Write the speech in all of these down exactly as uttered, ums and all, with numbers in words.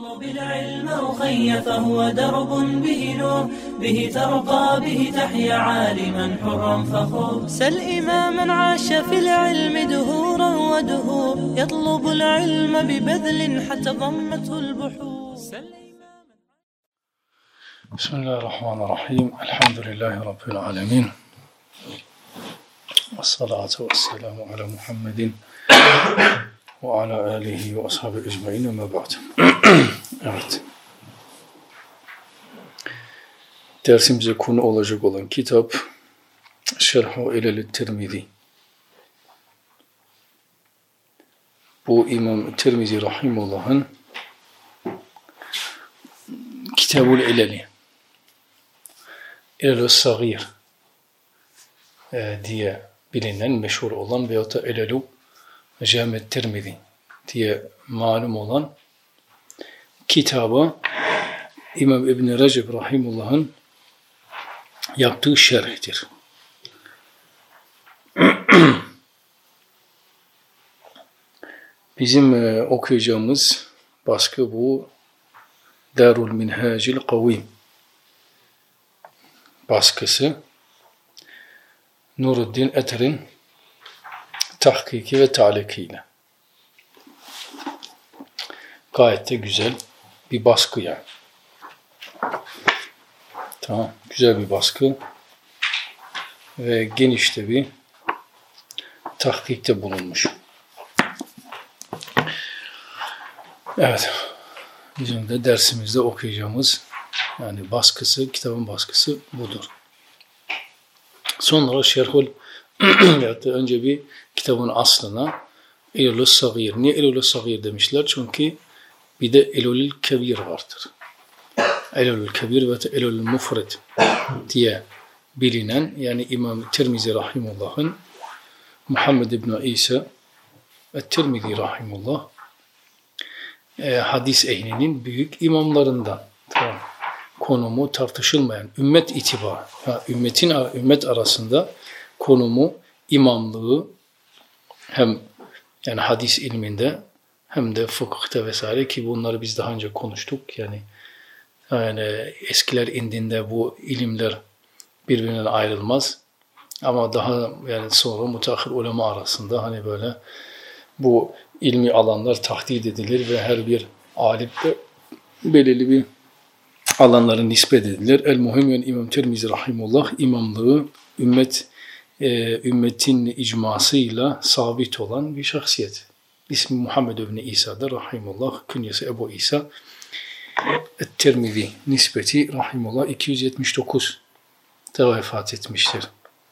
اطلب العلم أخي فهو درب به نور به ترقى به تحيا عالما حرا فخور سل إماما عاش في العلم دهورا ودهور يطلب العلم ببذل حتى ضمته البحور. بسم الله الرحمن الرحيم. الحمد لله رب العالمين والصلاة والسلام على محمد وعلى آله وأصحابه أجمعين أما بعد. Evet. Dersimize konu olacak olan kitap Şerh-u İlel-i Tirmizi. Bu İmam Tirmizi Rahimullah'ın Kitab-ül İleli İlel-i Sagir e, diye bilinen, meşhur olan veyahut da İlel-i Cami Tirmizi diye malum olan kitabı İmam İbn Recep Rahimullah'ın yaptığı şerhtir. Bizim e, okuyacağımız baskı bu Darul Minhacil Kavim baskısı. Nuruddin Eter'in tahkiki ve talikiyle. Gayet de güzel bir baskı yani. Tamam, güzel bir baskı ve geniş de bir tahkikte bulunmuş. Evet, bizim de dersimizde okuyacağımız yani baskısı, kitabın baskısı budur. Sonra şerhul önce bir kitabın aslına İlel-i Sagir. Niye İlel-i Sagir demişler? Çünkü bir de İlel-i Kebir vardır. İlel-i Kebir ve İlel-i Mufred diye bilinen yani İmam Tirmizi Rahimullah'ın Muhammed İbn İsa et-Tirmizi Rahimullah e, hadis ehlinin büyük imamlarından. Tamam. Konumu tartışılmayan ümmet itibarı, ha, ümmetin ümmet arasında konumu, imamlığı hem yani hadis ilminde hem de fıkıhta vesaire ki bunları biz daha önce konuştuk. Yani, yani eskiler indinde bu ilimler birbirinden ayrılmaz. Ama daha yani sonra müteahhir ulema arasında hani böyle bu ilmi alanlar tahdid edilir ve her bir alim de belirli bir alanların nispet edilir. El-Muhim yani İmam Tirmizi Rahimullah imamlığı ümmet e, ümmetin icmasıyla sabit olan bir şahsiyet. İsmi Muhammed ibn İsa'dır Rahimullah. Künyesi Ebu İsa. Et-Tirmizi nispeti Rahimullah iki yüz yetmiş dokuz da vefat etmiştir.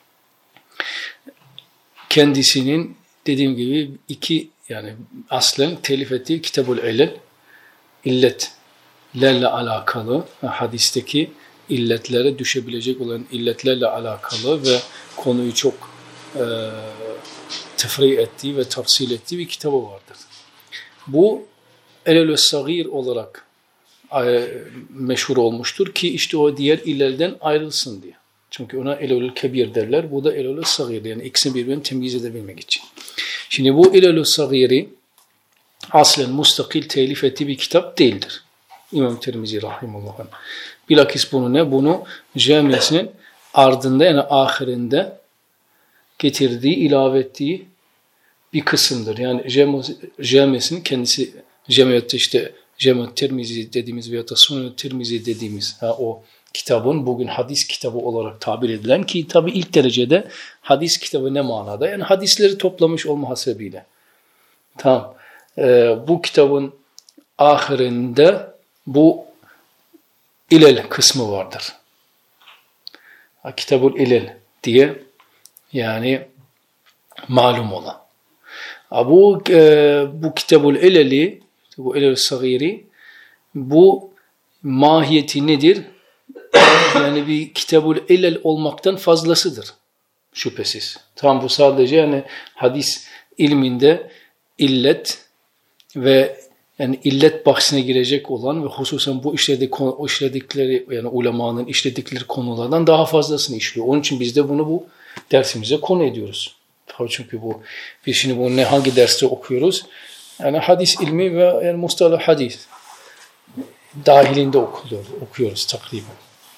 Kendisinin dediğim gibi iki yani aslen telif ettiği Kitab-ül İlel illetlerle alakalı hadisteki illetlere düşebilecek olan illetlerle alakalı ve konuyu çok e, tefri ettiği ve tafsil ettiği bir kitabı vardır. Bu İlel-i Sagir olarak e, meşhur olmuştur ki işte o diğer illerden ayrılsın diye. Çünkü ona İlel-i Kebir derler. Bu da İlel-i Sagir yani ikisini birbirinden temyiz edebilmek için. Şimdi bu İlel-i Sagir'i aslen mustakil telif ettiği bir kitap değildir. İmam Tirmizi Rahimullah'ın. Bilakis bunu ne? Bunu camisinin ardında yani ahirinde getirdiği, ilave ettiği bir kısımdır. Yani camisinin kendisi cemiyette işte Cami Tirmizi dediğimiz veya da Sunan Tirmizi dediğimiz ha, o kitabın bugün hadis kitabı olarak tabir edilen ki tabi ilk derecede hadis kitabı ne manada? Yani hadisleri toplamış olma hasebiyle. Tamam. Ee, bu kitabın ahirinde bu İlel kısmı vardır. Kitab-ül İlel diye yani malum olan. Bu e, bu Kitab-ül İlel'i, bu İlel-i Sagir'i bu mahiyeti nedir? Yani bir Kitab-ül İlel olmaktan fazlasıdır. Şüphesiz. Tam bu sadece yani hadis ilminde illet ve yani illet bahsine girecek olan ve hususen bu işledik, işledikleri yani ulemanın işledikleri konulardan daha fazlasını işliyor. Onun için biz de bunu bu dersimize konu ediyoruz. Çünkü bu biz şimdi bunu ne hangi derste okuyoruz? Yani hadis ilmi ve yani mustalah hadis. dahilinde okuluyor, okuyoruz takriben.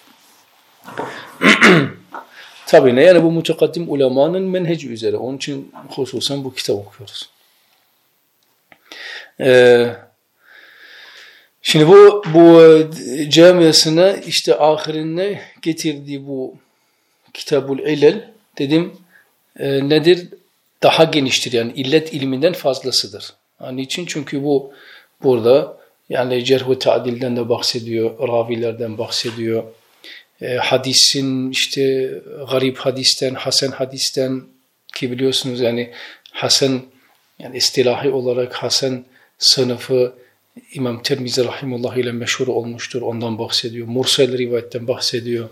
Tabii ne yani bu mutakaddim ulemanın menheci üzere. Onun için hususen bu kitap okuyoruz. Ee, şimdi bu bu camiasına işte ahirine getirdiği bu Kitabul İlel dedim e, nedir? Daha geniştir yani illet ilminden fazlasıdır. Yani için çünkü bu burada yani cerh ve ta'dilden de bahsediyor, ravilerden bahsediyor. E, hadisin işte garip hadisten, hasen hadisten ki biliyorsunuz yani hasen yani istilahi olarak hasen sınıfı İmam Tirmizi rahimullah ile meşhur olmuştur. Ondan bahsediyor. Mursel rivayetten bahsediyor.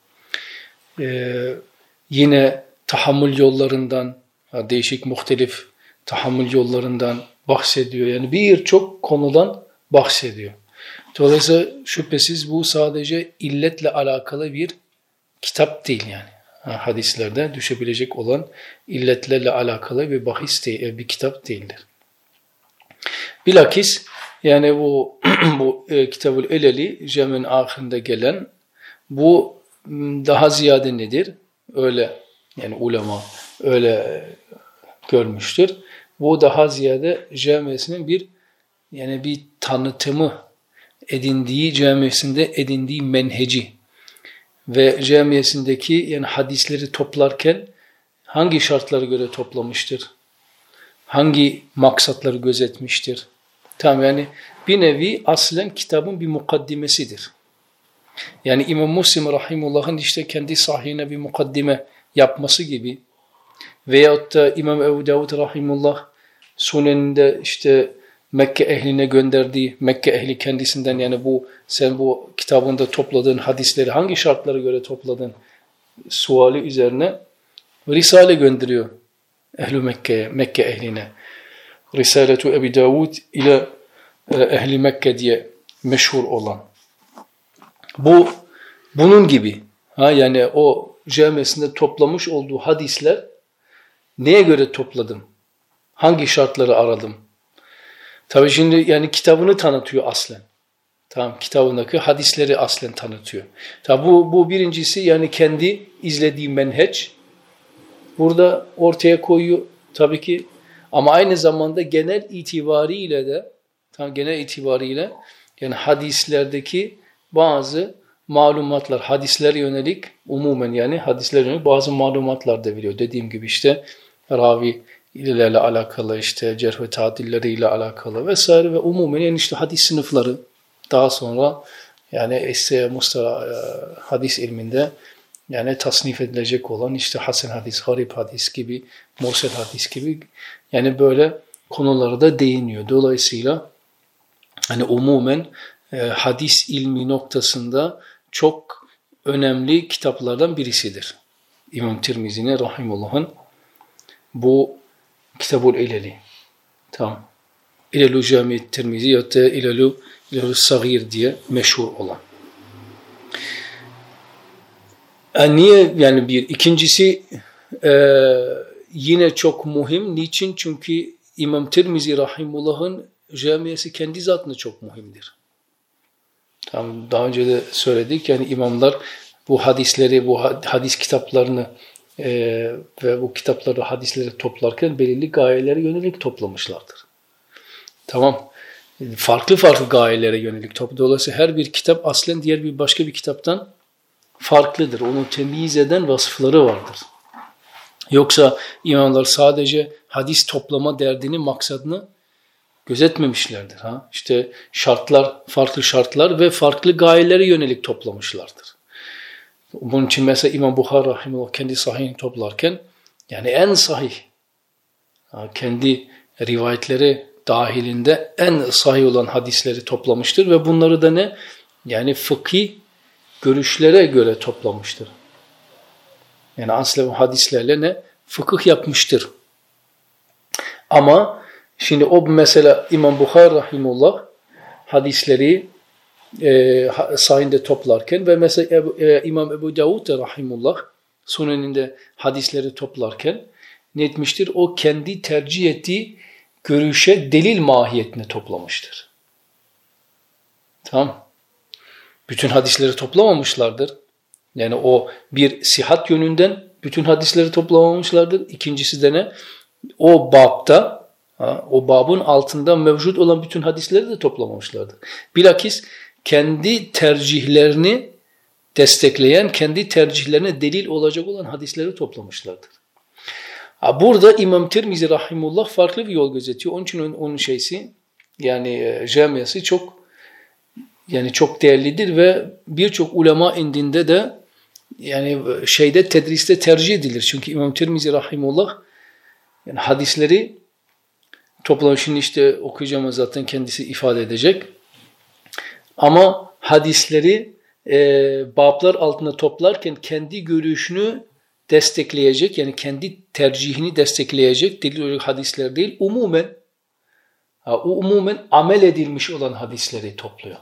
Ee, yine tahammül yollarından, değişik muhtelif tahammül yollarından bahsediyor. Yani birçok konudan bahsediyor. Dolayısıyla şüphesiz bu sadece illetle alakalı bir kitap değil yani. Hadislerde düşebilecek olan illetlerle alakalı bir bahis değil, bir kitap değildir. Bilakis yani bu bu e, Kitabul İleli Cem'in ahirinde gelen bu daha ziyade nedir? Öyle yani ulema öyle görmüştür. Bu daha ziyade camiasının bir yani bir tanıtımı edindiği camiasında edindiği menheci ve camiasındaki yani hadisleri toplarken hangi şartlara göre toplamıştır? Hangi maksatları gözetmiştir? Tamam yani bir nevi aslen kitabın bir mukaddimesidir. Yani İmam Müslim rahimullah'ın işte kendi sahihine bir mukaddime yapması gibi veyahut da İmam Ebu Davud rahimullah suneninde işte Mekke ehline gönderdiği, Mekke ehli kendisinden yani bu sen bu kitabında topladığın hadisleri hangi şartlara göre topladın suali üzerine Risale gönderiyor Ehl-i Mekke'ye, Mekke ehline. Risaletu Ebu Davud ile Ehli Mekke diye meşhur olan. Bu bunun gibi. Ha yani o camiasında toplamış olduğu hadisler neye göre topladım? Hangi şartları aradım? Tabii şimdi yani kitabını tanıtıyor aslen. Tamam, kitabındaki hadisleri aslen tanıtıyor. Tabii bu bu birincisi yani kendi izlediği menheç burada ortaya koyuyor tabii ki ama aynı zamanda genel itibariyle de tam genel itibariyle yani hadislerdeki bazı malumatlar, hadislere yönelik umumen yani hadislere yönelik bazı malumatlar da veriyor. Dediğim gibi işte ravi ilerle alakalı işte cerh ve tadilleriyle alakalı vesaire ve umumen yani işte hadis sınıfları daha sonra yani esse mustara hadis ilminde yani tasnif edilecek olan işte hasen hadis, garip hadis gibi, mursel hadis gibi yani böyle konulara da değiniyor. Dolayısıyla hani umumen e, hadis ilmi noktasında çok önemli kitaplardan birisidir. İmam Tirmizi'nin rahimullah'ın bu Kitabul İleli. Tamam. İlelu Cami Tirmizi ya da İlelu İlelu Sagir diye meşhur olan. Yani niye yani bir ikincisi e, yine çok mühim. Niçin? Çünkü İmam Tirmizi rahimullah'ın camiası kendi zatında çok mühimdir. Tamam, daha önce de söyledik yani imamlar bu hadisleri, bu hadis kitaplarını e, ve bu kitapları, hadisleri toplarken belirli gayelere yönelik toplamışlardır. Tamam, farklı farklı gayelere yönelik toplamışlar. Dolayısıyla her bir kitap aslen diğer bir başka bir kitaptan farklıdır. Onu temyiz eden vasıfları vardır. Yoksa imamlar sadece hadis toplama derdini, maksadını gözetmemişlerdir. Ha? İşte şartlar, farklı şartlar ve farklı gayelere yönelik toplamışlardır. Bunun için mesela İmam Bukhari rahimullah kendi sahihini toplarken yani en sahih, kendi rivayetleri dahilinde en sahih olan hadisleri toplamıştır ve bunları da ne? Yani fıkhi görüşlere göre toplamıştır. Yani aslen hadislerle ne? Fıkıh yapmıştır. Ama şimdi o mesela İmam Bukhari rahimullah hadisleri e, sahinde toplarken ve mesela Ebu, e, İmam Ebu Davud rahimullah suneninde hadisleri toplarken ne etmiştir? O kendi tercih ettiği görüşe delil mahiyetine toplamıştır. Tamam. bütün hadisleri toplamamışlardır. Yani o bir sihat yönünden bütün hadisleri toplamamışlardır. İkincisi de ne? O babta, ha, o babın altında mevcut olan bütün hadisleri de toplamamışlardır. Bilakis kendi tercihlerini destekleyen, kendi tercihlerine delil olacak olan hadisleri toplamışlardır. Ha, burada İmam Tirmizi rahimullah farklı bir yol gözetiyor. Onun için onun, onun şeysi, yani e, camiası çok yani çok değerlidir ve birçok ulema indinde de yani şeyde tedriste tercih edilir. Çünkü İmam Tirmizi rahimullah yani hadisleri toplamış. Şimdi işte okuyacağım, zaten kendisi ifade edecek. Ama hadisleri e, bablar altında toplarken kendi görüşünü destekleyecek, yani kendi tercihini destekleyecek delil olarak hadisler değil, umumen ha, umumen amel edilmiş olan hadisleri topluyor.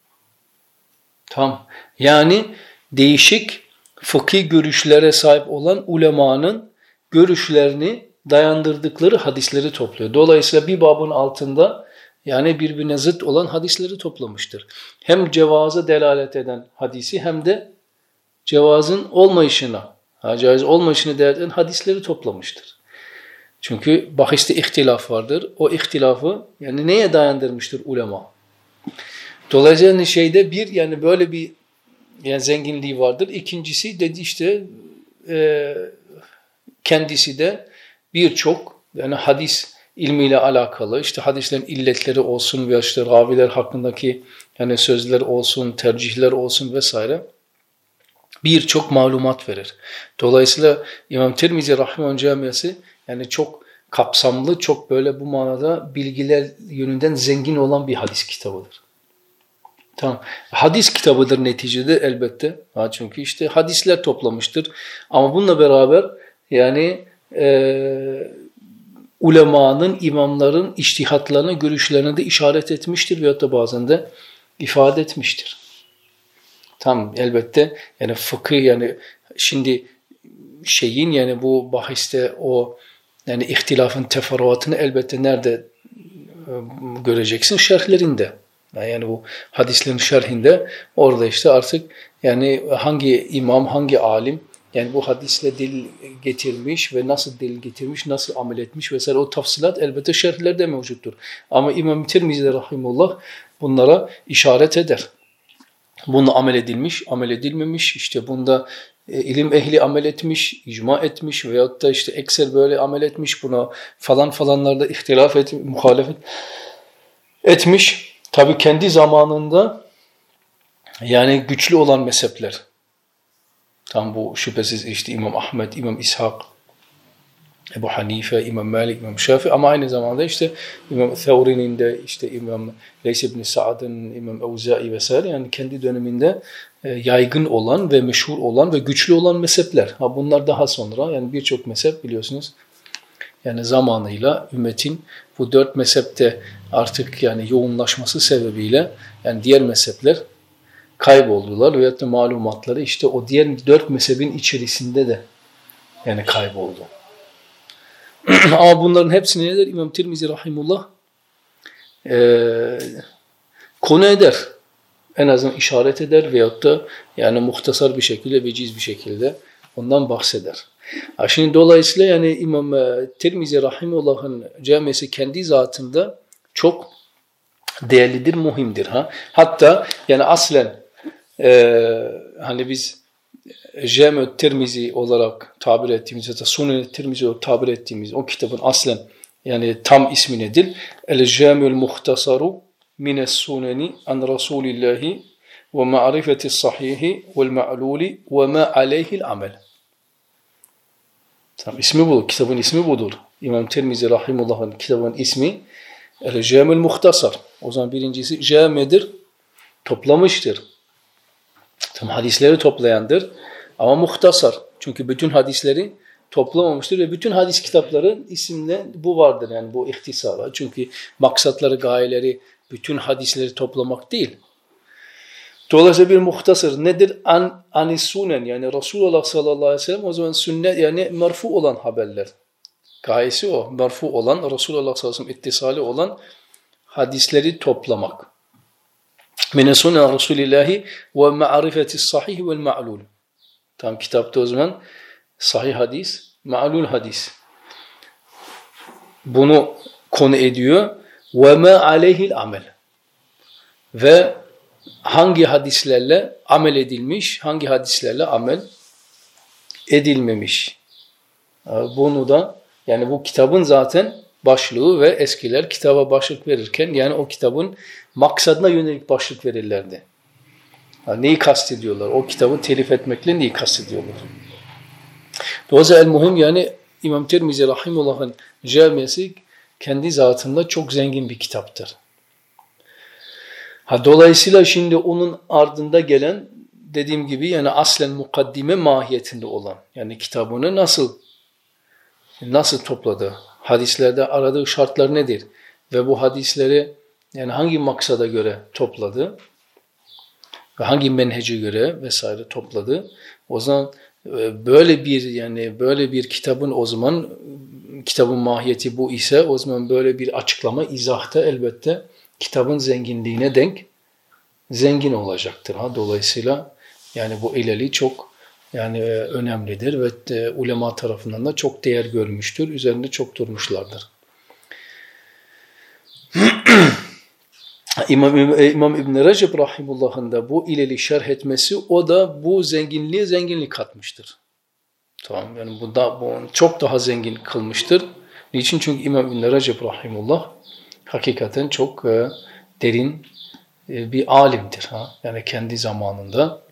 Tamam. Yani değişik fıkhi görüşlere sahip olan ulemanın görüşlerini dayandırdıkları hadisleri topluyor. Dolayısıyla bir babın altında yani birbirine zıt olan hadisleri toplamıştır. Hem cevaza delalet eden hadisi hem de cevazın olmayışına, caiz olmayışını delalet eden hadisleri toplamıştır. Çünkü bahiste ihtilaf vardır. O ihtilafı yani neye dayandırmıştır ulema? Dolayısıyla şeyde bir yani böyle bir yani zenginliği vardır. İkincisi dedi işte e, kendisi de birçok yani hadis ilmiyle alakalı işte hadislerin illetleri olsun veya işte raviler hakkındaki yani sözler olsun, tercihler olsun vesaire birçok malumat verir. Dolayısıyla İmam Tirmizi rahimehullah camiası yani çok kapsamlı, çok böyle bu manada bilgiler yönünden zengin olan bir hadis kitabıdır. Tamam. Hadis kitabıdır neticede elbette. Ha, çünkü işte hadisler toplamıştır. Ama bununla beraber yani e, ulemanın, imamların içtihatlarına, görüşlerine de işaret etmiştir veyahut da bazen de ifade etmiştir. Tamam, elbette yani fıkıh yani şimdi şeyin yani bu bahiste o yani ihtilafın teferruatını elbette nerede e, göreceksin? Şerhlerinde. Yani bu hadislerin şerhinde orada işte artık yani hangi imam, hangi alim yani bu hadisle delil getirmiş ve nasıl delil getirmiş, nasıl amel etmiş vesaire o tafsilat elbette şerhlerde mevcuttur. Ama İmam Tirmizi rahimullah bunlara işaret eder. Bunda amel edilmiş, amel edilmemiş, işte bunda e, ilim ehli amel etmiş, icma etmiş veyahut da işte ekser böyle amel etmiş, buna falan falanlarda ihtilaf et, muhalefet etmiş. Tabii kendi zamanında yani güçlü olan mezhepler. Tam bu şüphesiz işte İmam Ahmed, İmam İshak, Ebu Hanife, İmam Malik, İmam Şafii ama aynı zamanda işte İmam Thawri'nin de işte İmam Leys ibn Sa'd'ın, İmam Evza'i vesaire yani kendi döneminde e, yaygın olan ve meşhur olan ve güçlü olan mezhepler. Ha bunlar daha sonra yani birçok mezhep biliyorsunuz yani zamanıyla ümmetin bu dört mezhepte artık yani yoğunlaşması sebebiyle yani diğer mezhepler kayboldular veyahut da malumatları işte o diğer dört mezhebin içerisinde de yani kayboldu. Ama bunların hepsini nedir? İmam Tirmizi rahimullah e, konu eder. En azından işaret eder veyahut da yani muhtasar bir şekilde, veciz bir şekilde ondan bahseder. Ha şimdi dolayısıyla yani İmam Tirmizi rahimullah'ın camisi kendi zatında çok değerlidir, muhimdir. Ha? Hatta yani aslen e, hani biz Cami-ü Tirmizi olarak tabir ettiğimiz ya da Sunen-i Tirmizi olarak tabir ettiğimiz o kitabın aslen yani tam ismi nedir? El-Cami'ül Muhtasaru mines Suneni an Rasulillahi ve ma'rifetis sahihi vel ma'luli ve ma aleyhil amel. Tamam, ismi bu. Kitabın ismi budur. İmam Tirmizi rahimullah'ın kitabının ismi El-Cami'ül Muhtasar. O zaman birincisi cami'dir, toplamıştır. Tam hadisleri toplayandır. Ama muhtasar. Çünkü bütün hadisleri toplamamıştır ve bütün hadis kitapların isimde bu vardır. Yani bu ihtisara. Çünkü maksatları, gayeleri bütün hadisleri toplamak değil. Dolayısıyla bir muhtasar nedir? An, anis sunen yani Resulullah sallallahu aleyhi ve sellem o zaman sünnet yani merfu olan haberler. Gayesi o. Merfu olan Resulullah sallallahu aleyhi ve sellem ittisali olan hadisleri toplamak. Mine sunna Resulillahi ve ma'rifetis sahih vel ma'lul. Tam kitapta o zaman sahih hadis, ma'lul hadis. Bunu konu ediyor. Ve ma aleyhil amel. Ve hangi hadislerle amel edilmiş, hangi hadislerle amel edilmemiş. Bunu da yani bu kitabın zaten başlığı ve eskiler kitaba başlık verirken yani o kitabın maksadına yönelik başlık verirlerdi. Yani neyi kastediyorlar? O kitabı telif etmekle neyi kastediyorlar? Dolayısıyla el-muhim yani İmam Tirmizi Rahimullah'ın camisi kendi zatında çok zengin bir kitaptır. Ha, dolayısıyla şimdi onun ardında gelen dediğim gibi yani aslen mukaddime mahiyetinde olan yani kitabını nasıl nasıl topladı? Hadislerde aradığı şartlar nedir? Ve bu hadisleri yani hangi maksada göre topladı? Ve hangi menhece göre vesaire topladı? O zaman böyle bir yani böyle bir kitabın o zaman kitabın mahiyeti bu ise o zaman böyle bir açıklama izahta elbette kitabın zenginliğine denk zengin olacaktır. Ha dolayısıyla yani bu ileli çok yani önemlidir ve de, ulema tarafından da çok değer görmüştür. Üzerinde çok durmuşlardır. İmam, İmam İbn Recep Rahimullah'ın da bu ileli şerh etmesi o da bu zenginliğe zenginlik katmıştır. Tamam yani bu da bu çok daha zengin kılmıştır. Niçin? Çünkü İmam İbn Recep Rahimullah hakikaten çok e, derin e, bir alimdir. Ha? Yani kendi zamanında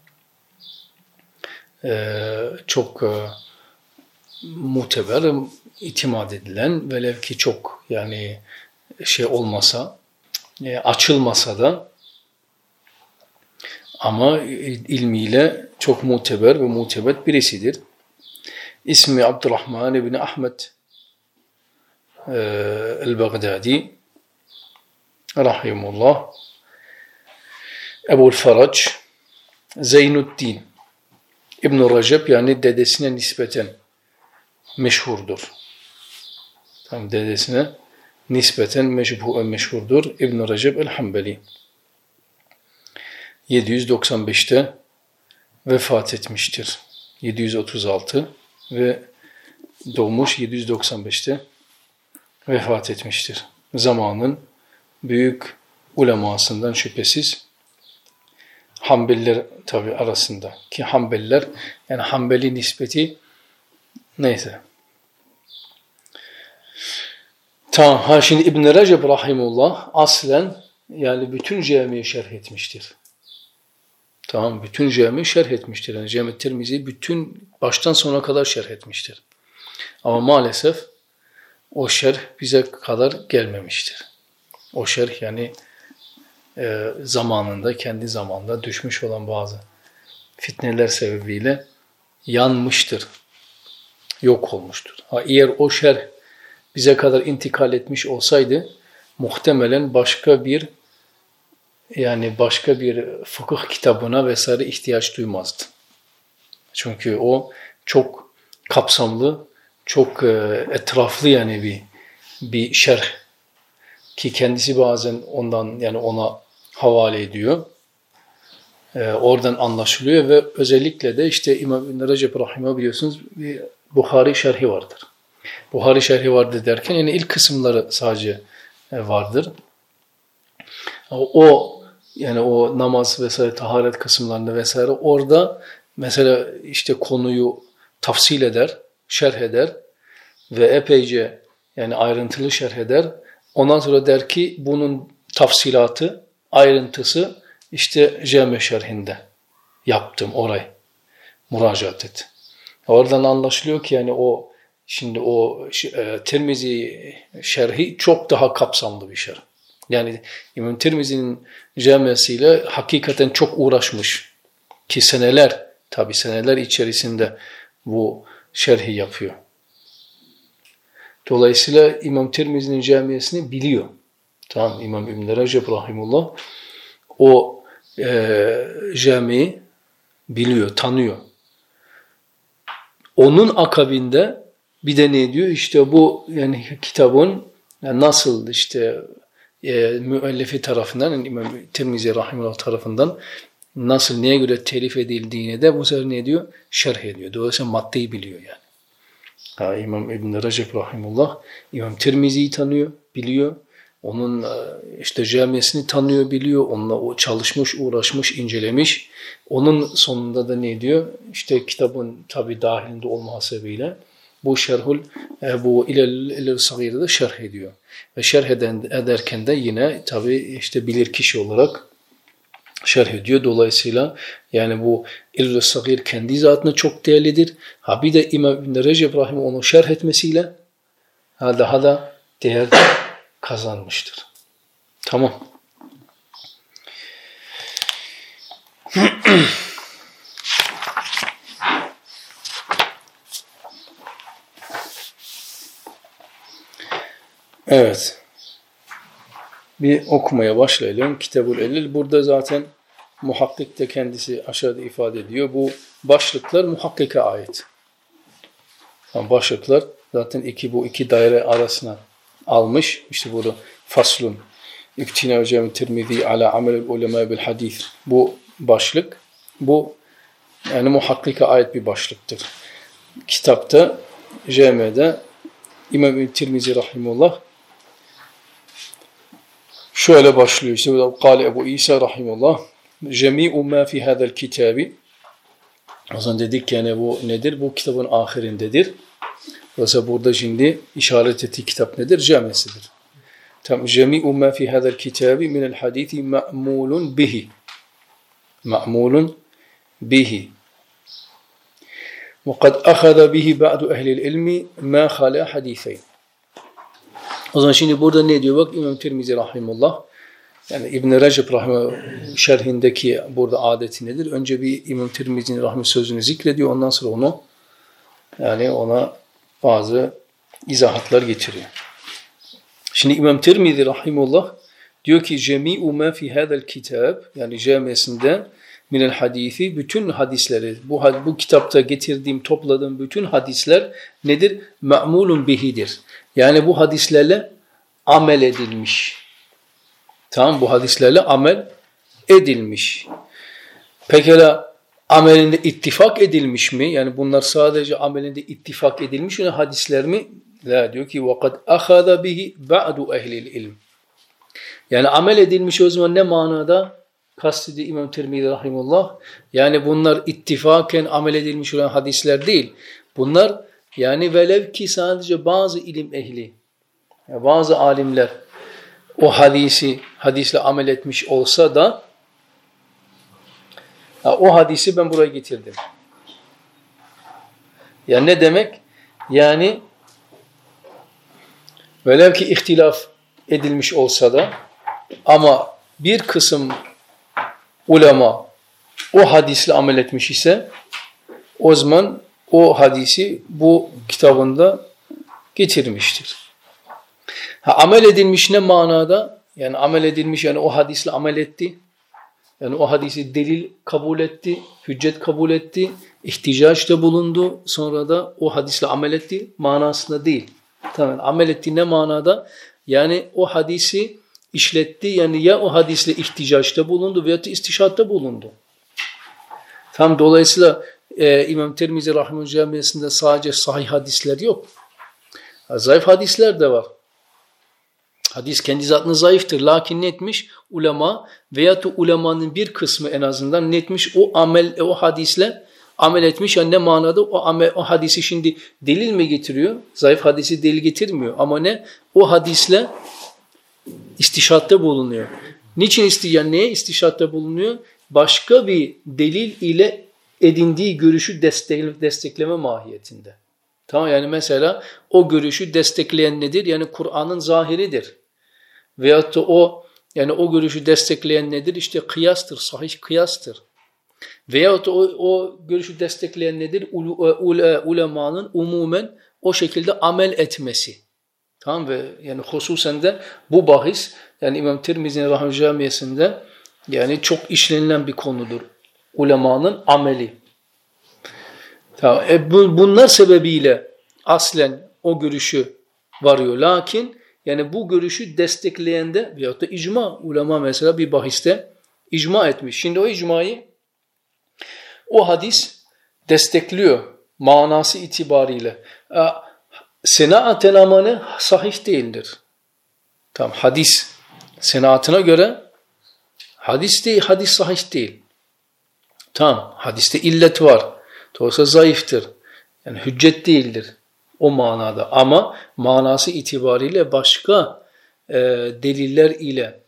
e, çok e, muteber, itimat edilen velev ki çok yani şey olmasa e, açılmasa da ama ilmiyle çok muteber ve mutebet birisidir. İsmi Abdurrahman ibn Ahmed e, el-Baghdadi rahimullah Ebu'l Farac Zeynuddin İbn Recep yani dedesine nispeten meşhurdur. Tam dedesine nispeten meşhur, meşhurdur. İbn Recep el-Hanbeli. yedi yüz doksan beşte vefat etmiştir. yedi yüz otuz altı ve doğmuş yedi yüz doksan beşte vefat etmiştir. Zamanın büyük ulemasından şüphesiz Hanbeliler tabi arasında ki Hanbeliler yani Hanbeli nispeti neyse. Tamam ha şimdi İbn Recep Rahimullah aslen yani bütün camiyi şerh etmiştir. Tamam bütün camiyi şerh etmiştir. Yani Cami Tirmizi bütün baştan sona kadar şerh etmiştir. Ama maalesef o şerh bize kadar gelmemiştir. O şerh yani e, zamanında kendi zamanında düşmüş olan bazı fitneler sebebiyle yanmıştır. Yok olmuştur. Ha, eğer o şerh bize kadar intikal etmiş olsaydı muhtemelen başka bir yani başka bir fıkıh kitabına vesaire ihtiyaç duymazdı. Çünkü o çok kapsamlı, çok e, etraflı yani bir bir şerh ki kendisi bazen ondan yani ona havale ediyor. E, oradan anlaşılıyor ve özellikle de işte İmam İbn Recep Rahimullah biliyorsunuz bir Buhari şerhi vardır. Buhari şerhi vardır derken yani ilk kısımları sadece vardır. O yani o namaz vesaire taharet kısımlarında vesaire orada mesela işte konuyu tafsil eder, şerh eder ve epeyce yani ayrıntılı şerh eder. Ondan sonra der ki bunun tafsilatı, ayrıntısı işte Cami şerhinde yaptım orayı. Müracaat et. Oradan anlaşılıyor ki yani o şimdi o e, Tirmizi şerhi çok daha kapsamlı bir şerh. Yani İmam Tirmizi'nin camisiyle hakikaten çok uğraşmış ki seneler tabi seneler içerisinde bu şerhi yapıyor. Dolayısıyla İmam Tirmizi'nin camisini biliyor. Tamam İmam İbn Recep Rahimullah o e, camiyi biliyor, tanıyor. Onun akabinde bir de ne diyor? İşte bu yani kitabın yani nasıl işte e, müellifi tarafından, yani İmam Tirmizi rahimehullah tarafından nasıl, neye göre telif edildiğini de bu sefer ne diyor? Şerh ediyor. Dolayısıyla maddeyi biliyor yani. Ha, İmam İbn Recep rahimehullah İmam Tirmizi'yi tanıyor, biliyor. Onun işte camisini tanıyor, biliyor. Onunla o çalışmış, uğraşmış, incelemiş. Onun sonunda da ne diyor? İşte kitabın tabi dahilinde olma sebebiyle bu şerhul, bu İlel Sagir'de şerh ediyor. Ve şerh eden, ederken de yine tabi işte bilir kişi olarak şerh ediyor. Dolayısıyla yani bu İlel Sagir kendi zatına çok değerlidir. Ha bir de İmam İbn Recep rahimehullah onu şerh etmesiyle ha daha da değer kazanmıştır. Tamam. Evet. Bir okumaya başlayalım. Kitabul Elil. Burada zaten muhakkik de kendisi aşağıda ifade ediyor. Bu başlıklar muhakkike ait. Yani başlıklar zaten iki bu iki daire arasına almış. İşte burada faslun İbtina Cami Tirmizi ala amel ulema bil hadis. Bu başlık bu yani muhakkike ait bir başlıktır. Kitapta Cami'de İmam Tirmizi rahimehullah şöyle başlıyor. İşte Kâle Ebu İsa rahimehullah cemi'u ma fi hadal kitabi. O zaman dedik yani bu nedir? Bu kitabın ahirindedir. Dolayısıyla burada şimdi işaret ettiği kitap nedir? Cami'sidir. Tam cemi'u ma fi hadal kitabi minel hadisi ma'mulun bihi. Ma'mulun bihi. Ve kad akhada bihi ba'du ehlil ilmi ma khala hadiseyn. O zaman şimdi burada ne diyor? Bak İmam Tirmizi rahimehullah yani İbn Recep rahimehullah şerhindeki burada adeti nedir? Önce bir İmam Tirmizi'nin rahmi sözünü zikrediyor. Ondan sonra onu yani ona bazı izahatlar getiriyor. Şimdi İmam Tirmizi rahimehullah diyor ki cemi'u ma fi hadal kitab yani camisinde minel hadisi bütün hadisleri bu bu kitapta getirdiğim topladığım bütün hadisler nedir? Ma'mulun bihidir. Yani bu hadislerle amel edilmiş. Tamam bu hadislerle amel edilmiş. Pekala amelinde ittifak edilmiş mi? Yani bunlar sadece amelinde ittifak edilmiş mi hadisler mi? La diyor ki وَقَدْ أَخَذَ بِهِ بَعْدُ اَهْلِ الْاِلْمِ yani amel edilmiş o zaman ne manada? Kastedi İmam Tirmizi rahimehullah. Yani bunlar ittifaken amel edilmiş olan hadisler değil. Bunlar yani velev ki sadece bazı ilim ehli, yani bazı alimler o hadisi, hadisle amel etmiş olsa da o hadisi ben buraya getirdim. Yani ne demek? Yani velev ki ihtilaf edilmiş olsa da ama bir kısım ulema o hadisle amel etmiş ise o zaman o hadisi bu kitabında getirmiştir. Ha, amel edilmiş ne manada? Yani amel edilmiş yani o hadisle amel etti. Yani o hadisi delil kabul etti, hüccet kabul etti, ihticaçta bulundu. Sonra da o hadisle amel etti manasında değil. Tamam, amel etti ne manada? Yani o hadisi işletti. Yani ya o hadisle ihticaçta bulundu veya da istişatta bulundu. Tam dolayısıyla e, İmam Tirmizi rahimehullah camisinde sadece sahih hadisler yok. Zayıf hadisler de var. Hadis kendi zatına zayıftır. Lakin ne etmiş? Ulema veya da ulemanın bir kısmı en azından ne etmiş? O amel, o hadisle amel etmiş. Yani ne manada? O, amel, o hadisi şimdi delil mi getiriyor? Zayıf hadisi delil getirmiyor. Ama ne? O hadisle istişatta bulunuyor. Niçin istişatta? Neye istişatta bulunuyor? Başka bir delil ile edindiği görüşü destekleme mahiyetinde. Tamam yani mesela o görüşü destekleyen nedir? Yani Kur'an'ın zahiridir. Veyahut da o yani o görüşü destekleyen nedir? İşte kıyastır, sahih kıyastır. Veyahut da o, o görüşü destekleyen nedir? Ulemanın umumen o şekilde amel etmesi. Tamam ve yani hususen de bu bahis yani İmam Tirmizi'nin rahmetli camisinde yani çok işlenilen bir konudur. Ulemanın ameli. Tamam. E bu, bunlar sebebiyle aslen o görüşü varıyor. Lakin Yani bu görüşü destekleyen de veyahut da icma. Ulema mesela bir bahiste icma etmiş. Şimdi o icmayı o hadis destekliyor manası itibariyle. Senaat- el amanı sahih değildir. Tamam, hadis senaatına göre hadis değil, hadis sahih değil. Tamam, hadiste illet var. Dolayısıyla zayıftır. Yani hüccet değildir o manada. Ama manası itibariyle başka e, deliller ile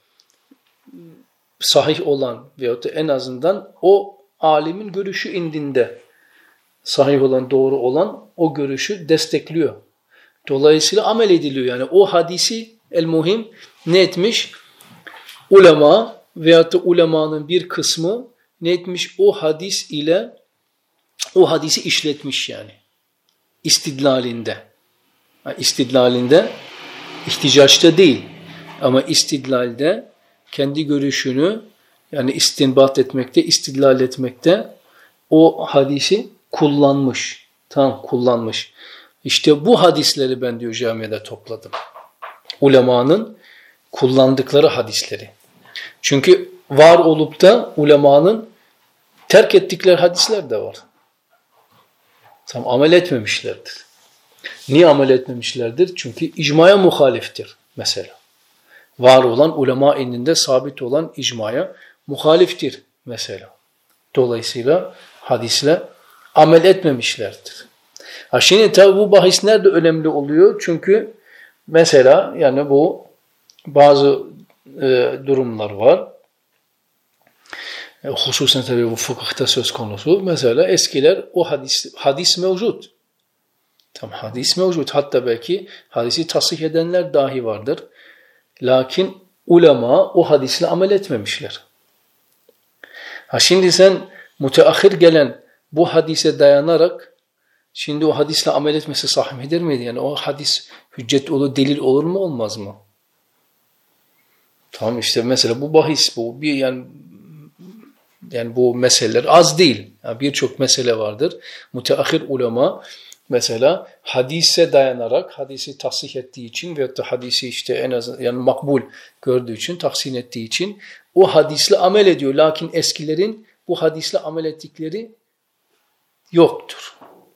sahih olan veyahut da en azından o alimin görüşü indinde sahih olan, doğru olan o görüşü destekliyor. Dolayısıyla amel ediliyor. Yani o hadisi el-muhim ne etmiş? Ulema veyahut da ulemanın bir kısmı ne etmiş? O hadis ile o hadisi işletmiş yani. İstidlalinde. Yani istidlalinde, ihticaçta değil. Ama istidlalde kendi görüşünü yani istinbat etmekte, istidlal etmekte o hadisi kullanmış. Tamam, kullanmış. İşte bu hadisleri ben diyor camiada topladım. Ulemanın kullandıkları hadisleri. Çünkü var olup da ulemanın terk ettikleri hadisler de var. Tam amel etmemişlerdir. Niye amel etmemişlerdir? Çünkü icmaya muhaliftir mesela. Var olan ulema indinde sabit olan icmaya muhaliftir mesela. Dolayısıyla hadisle amel etmemişlerdir. Ha şimdi tabi bu bahis nerede önemli oluyor? Çünkü mesela yani bu bazı e, durumlar var. E, hususen tabi bu fıkıhta söz konusu. Mesela eskiler o hadis hadis mevcut. Tam hadis mevcut. Hatta belki hadisi tasih edenler dahi vardır. Lakin ulema o hadisle amel etmemişler. Ha şimdi sen müteahhir gelen bu hadise dayanarak şimdi o hadisle amel etmesi sahih midir miydi? Yani o hadis hüccet olur, delil olur mu olmaz mı? Tamam işte mesela bu bahis bu bir yani yani bu meseleler az değil. Yani birçok mesele vardır. Müteahhir ulema mesela hadise dayanarak hadisi tahsih ettiği için veyahut da hadisi işte en azından yani makbul gördüğü için, tahsin ettiği için o hadisle amel ediyor. Lakin eskilerin bu hadisle amel ettikleri yoktur.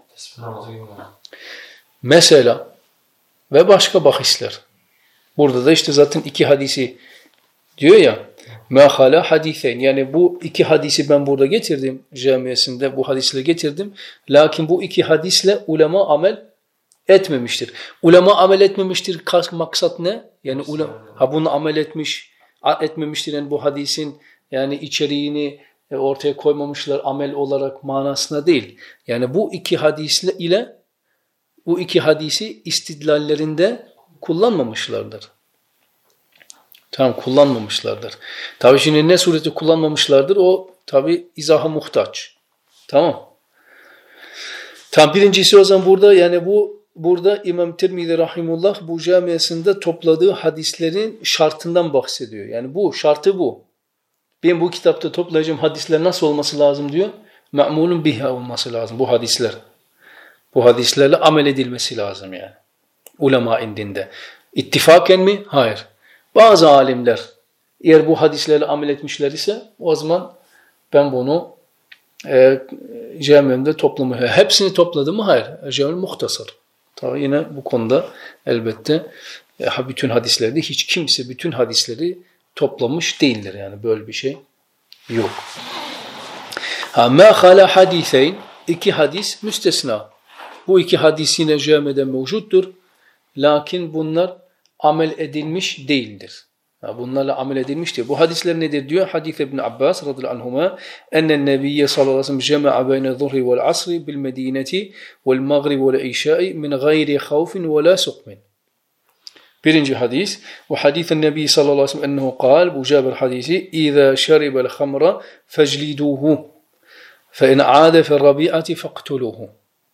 Mesela ve başka bahisler. Burada da işte zaten iki hadisi diyor ya مَا خَلَا حَدِيثَيْنِ yani bu iki hadisi ben burada getirdim camiasında bu hadisle getirdim. Lakin bu iki hadisle ulema amel etmemiştir. Ulema amel etmemiştir maksat ne? Yani ulema, ha bunu amel etmiş etmemiştir yani bu hadisin yani içeriğini ortaya koymamışlar amel olarak manasına değil. Yani bu iki hadisle ile bu iki hadisi istidlallerinde kullanmamışlardır. Tamam kullanmamışlardır. Tabii şimdi ne sureti kullanmamışlardır o tabii izaha muhtaç. Tamam. Tam birincisi o zaman burada yani bu burada İmam Tirmizi rahimullah bu camiasında topladığı hadislerin şartından bahsediyor. Yani bu şartı bu. Ben bu kitapta toplayacağım hadisler nasıl olması lazım diyor. Me'mulun biha olması lazım bu hadisler. Bu hadislerle amel edilmesi lazım yani. Ulema indinde. İttifaken mi? Hayır. Bazı alimler eğer bu hadislerle amel etmişler ise o zaman ben bunu e, camiamda toplamı hepsini topladım mı? Hayır. Cami muhtasar. Tabii yine bu konuda elbette e, bütün hadislerde hiç kimse bütün hadisleri toplamış değildir yani böyle bir şey yok. Ha ma hala hadiseyn iki hadis müstesna. Bu iki hadis yine camide mevcuttur. Lakin bunlar amel edilmiş değildir. Ha, bunlarla amel edilmiş değil. Bu hadisler nedir diyor? Hadis İbn Abbas radıyallahu anhuma ennen nebiyye sallallahu aleyhi ve sellem cema'a beyne zuhri vel asri bil medineti vel maghrib vel işai min gayri havfin ve la sukmin. Birinci hadis ve hadis-i Nebi sallallahu aleyhi ve sellem ennehu kal bu Cabir hadisi İza şeribel hamra fecliduhu fe in aade fi rabi'ati faqtuluhu.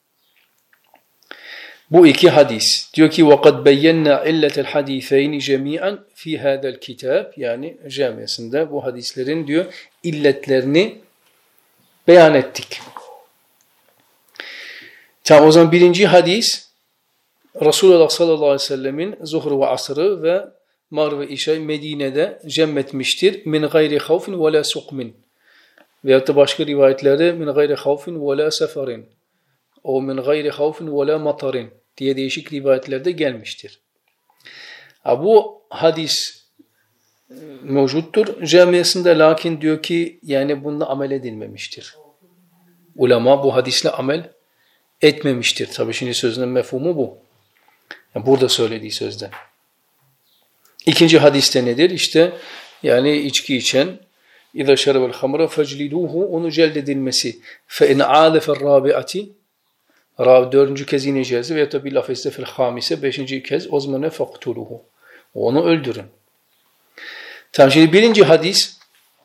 Bu iki hadis diyor ki وَقَدْ بَيَّنَّا عِلَّةَ الْحَدِيثَيْنِ جَمِيعًا فِي هَذَا الْكِتَابِ yani camiasında bu hadislerin diyor illetlerini beyan ettik. Tamam o zaman birinci hadis Resulullah sallallahu aleyhi ve sellemin zuhru ve asrı ve mağrib ve işa Medine'de cemmetmiştir. Min gayri havfin ve la sukmin. Veyahut da başka rivayetlerde min gayri havfin ve la seferin. O min gayri havfin ve la matarin diye değişik rivayetlerde gelmiştir. Ha, bu hadis mevcuttur. Camiasında lakin diyor ki yani bununla amel edilmemiştir. Ulema bu hadisle amel etmemiştir. Tabii şimdi sözünün mefhumu bu. Yani burada söylediği sözde. İkinci hadiste nedir? İşte yani içki içen اِذَا شَرَبَ الْخَمْرَ فَجْلِدُوهُ onu celdedilmesi. فَاِنْ عَادَ فَ الرَّابِعَةِ dördüncü kez yine cezı ve tabi lafeste fil hamise beşinci kez o zaman faktuluhu. Onu öldürün. Tamam, şimdi birinci hadis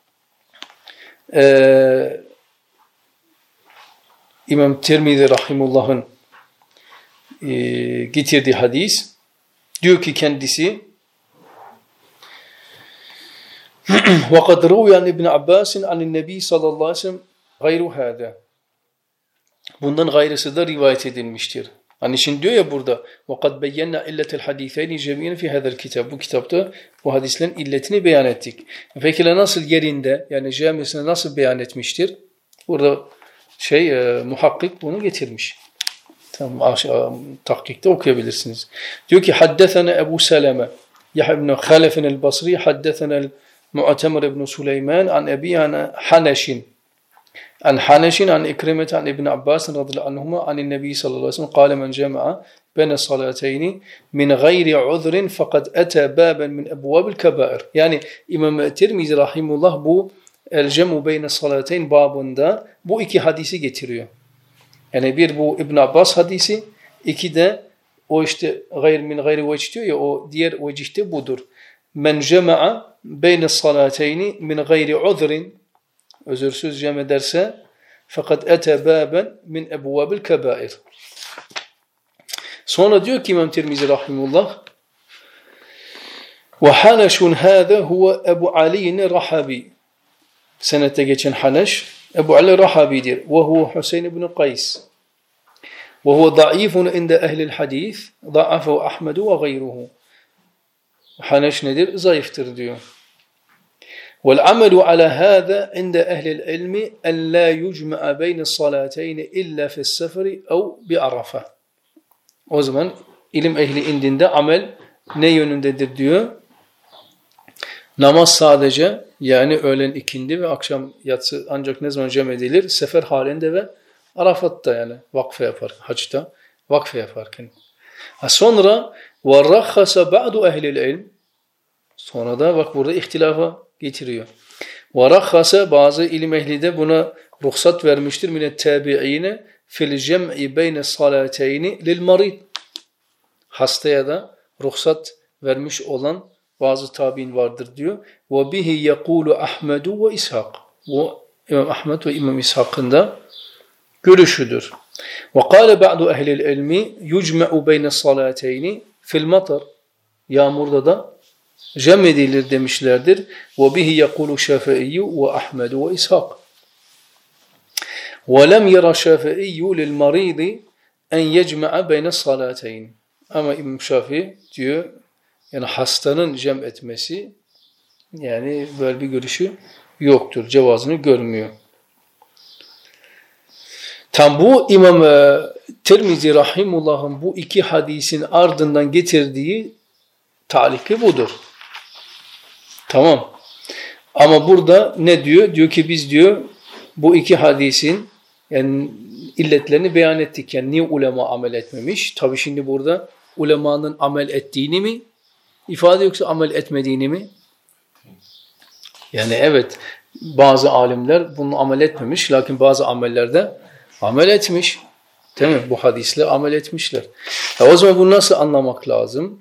e, İmam Tirmizi Rahimullah'ın e, getirdiği hadis diyor ki kendisi وَقَدْ رُوْيَ عَنْ اِبْنِ عَبَّاسٍ عَنِ النَّبِي sallallahu aleyhi ve sellem غَيْرُ هَذَا bundan gayrısı da rivayet edilmiştir. Hani şimdi diyor ya burada وَقَدْ بَيَّنَّا اِلَّةَ الْحَدِيثَيْنِ جَمِيعًا فِي هَذَا الْكِتَابِ bu kitapta bu hadislerin illetini beyan ettik. Peki nasıl yerinde yani camisine nasıl beyan etmiştir? Burada şey e, muhakkik bunu getirmiş. Tamam, aşağı, tahkikte okuyabilirsiniz. Diyor ki haddethana Ebu Seleme Yahya ibn Halef el-Basri haddethana Mu'temir ibn Süleyman an Ebi an Haneşin an Haneşin an İkrimet an İbn Abbas radıyallahu anhuma an Nebi sallallahu aleyhi ve sellem kâle men cema'a beyne salateyni min gayri uzrin fakat ete baben min ebvabil kebair. Yani İmam Tirmizi rahimullah bu el-cemu beyne salateyn babında bu iki hadisi getiriyor. Yani bir bu İbn Abbas hadisi, iki de o işte gayr min gayri vecih diyor ya o diğer vecihte budur. Men cema'a beyne salateyni min gayri uzrin özürsüz cem ederse fakat ete baben min ebvabil kebair. Sonra diyor ki İmam Tirmizi rahimullah ve Haneşun hâze huve Ebu Ali'nin Rahabi. Senette geçen Haneş Ebu Ali Rahabi'dir. Ve huve Hüseyin ibn Qays. Ve huve da'ifun inde ehlil hadis. Da'afu Ahmedu ve gayruhu. Haneş nedir? Zayıftır diyor. وَالْعَمَلُ عَلَى هَذَا عِنْدَ أَهْلِ الْعِلْمِ أَنْ لَا يُجْمَعَ بَيْنَ الصَّلَاتَيْنِ إِلَّا فِي السَّفَرِ اَوْ بِعَرَفَةِ. O zaman ilim ehli indinde amel ne yönündedir diyor. Namaz sadece yani öğlen ikindi ve akşam yatsı ancak ne zaman cem edilir? Sefer halinde ve Arafat'ta yani vakfe yapar, haçta vakfe yaparken. Ha sonra وَرَخَّسَ بَعْدُ اَهْلِ الْعِلْمِ sonra da bak burada ihtilafa getiriyor. وَرَخَّسَ bazı ilim ehli de buna ruhsat vermiştir. مِنَ التَّابِعِينَ فِي الْجَمْعِ بَيْنَ الصَّلَاتَيْنِ لِلْمَرِيدِ hastaya da ruhsat vermiş olan bazı tabi'in vardır diyor. وَبِهِ يَقُولُ أَحْمَدُ وَإِسْحَقُ bu İmam Ahmed ve İmam İshak'ın da görüşüdür. وَقَالَ بَعْدُ اَهْلِ الْعِلْمِ يُجْمَعُ بَيْنَ الصَّلَاتَيْنِ فِي الْمَطَرِ yağmurda da cem edilir demişlerdir. وَبِهِ يَقُولُ شَافِعِيُّ وَأَحْمَدُ وَإِسْحَقُ وَلَمْ يَرَ شَافِعِيُّ لِلْمَرِيضِ اَنْ يَجْمَعَ بَيْنَ الصَّلَاتَيْنِ ama İmam Şafii diyor yani hastanın cem etmesi yani böyle bir görüşü yoktur. Cevazını görmüyor. Tam bu İmam Tirmizi Rahimullah'ın bu iki hadisin ardından getirdiği taliki budur. Tamam. Ama burada ne diyor? Diyor ki biz diyor bu iki hadisin yani illetlerini beyan ettik. Yani niye ulema amel etmemiş? Tabii şimdi burada ulemanın amel ettiğini mi ifade yoksa amel etmediğini mi? Yani evet bazı alimler bunu amel etmemiş lakin bazı amellerde amel etmiş. Değil mi? Bu hadisle amel etmişler. Ya o zaman bunu nasıl anlamak lazım?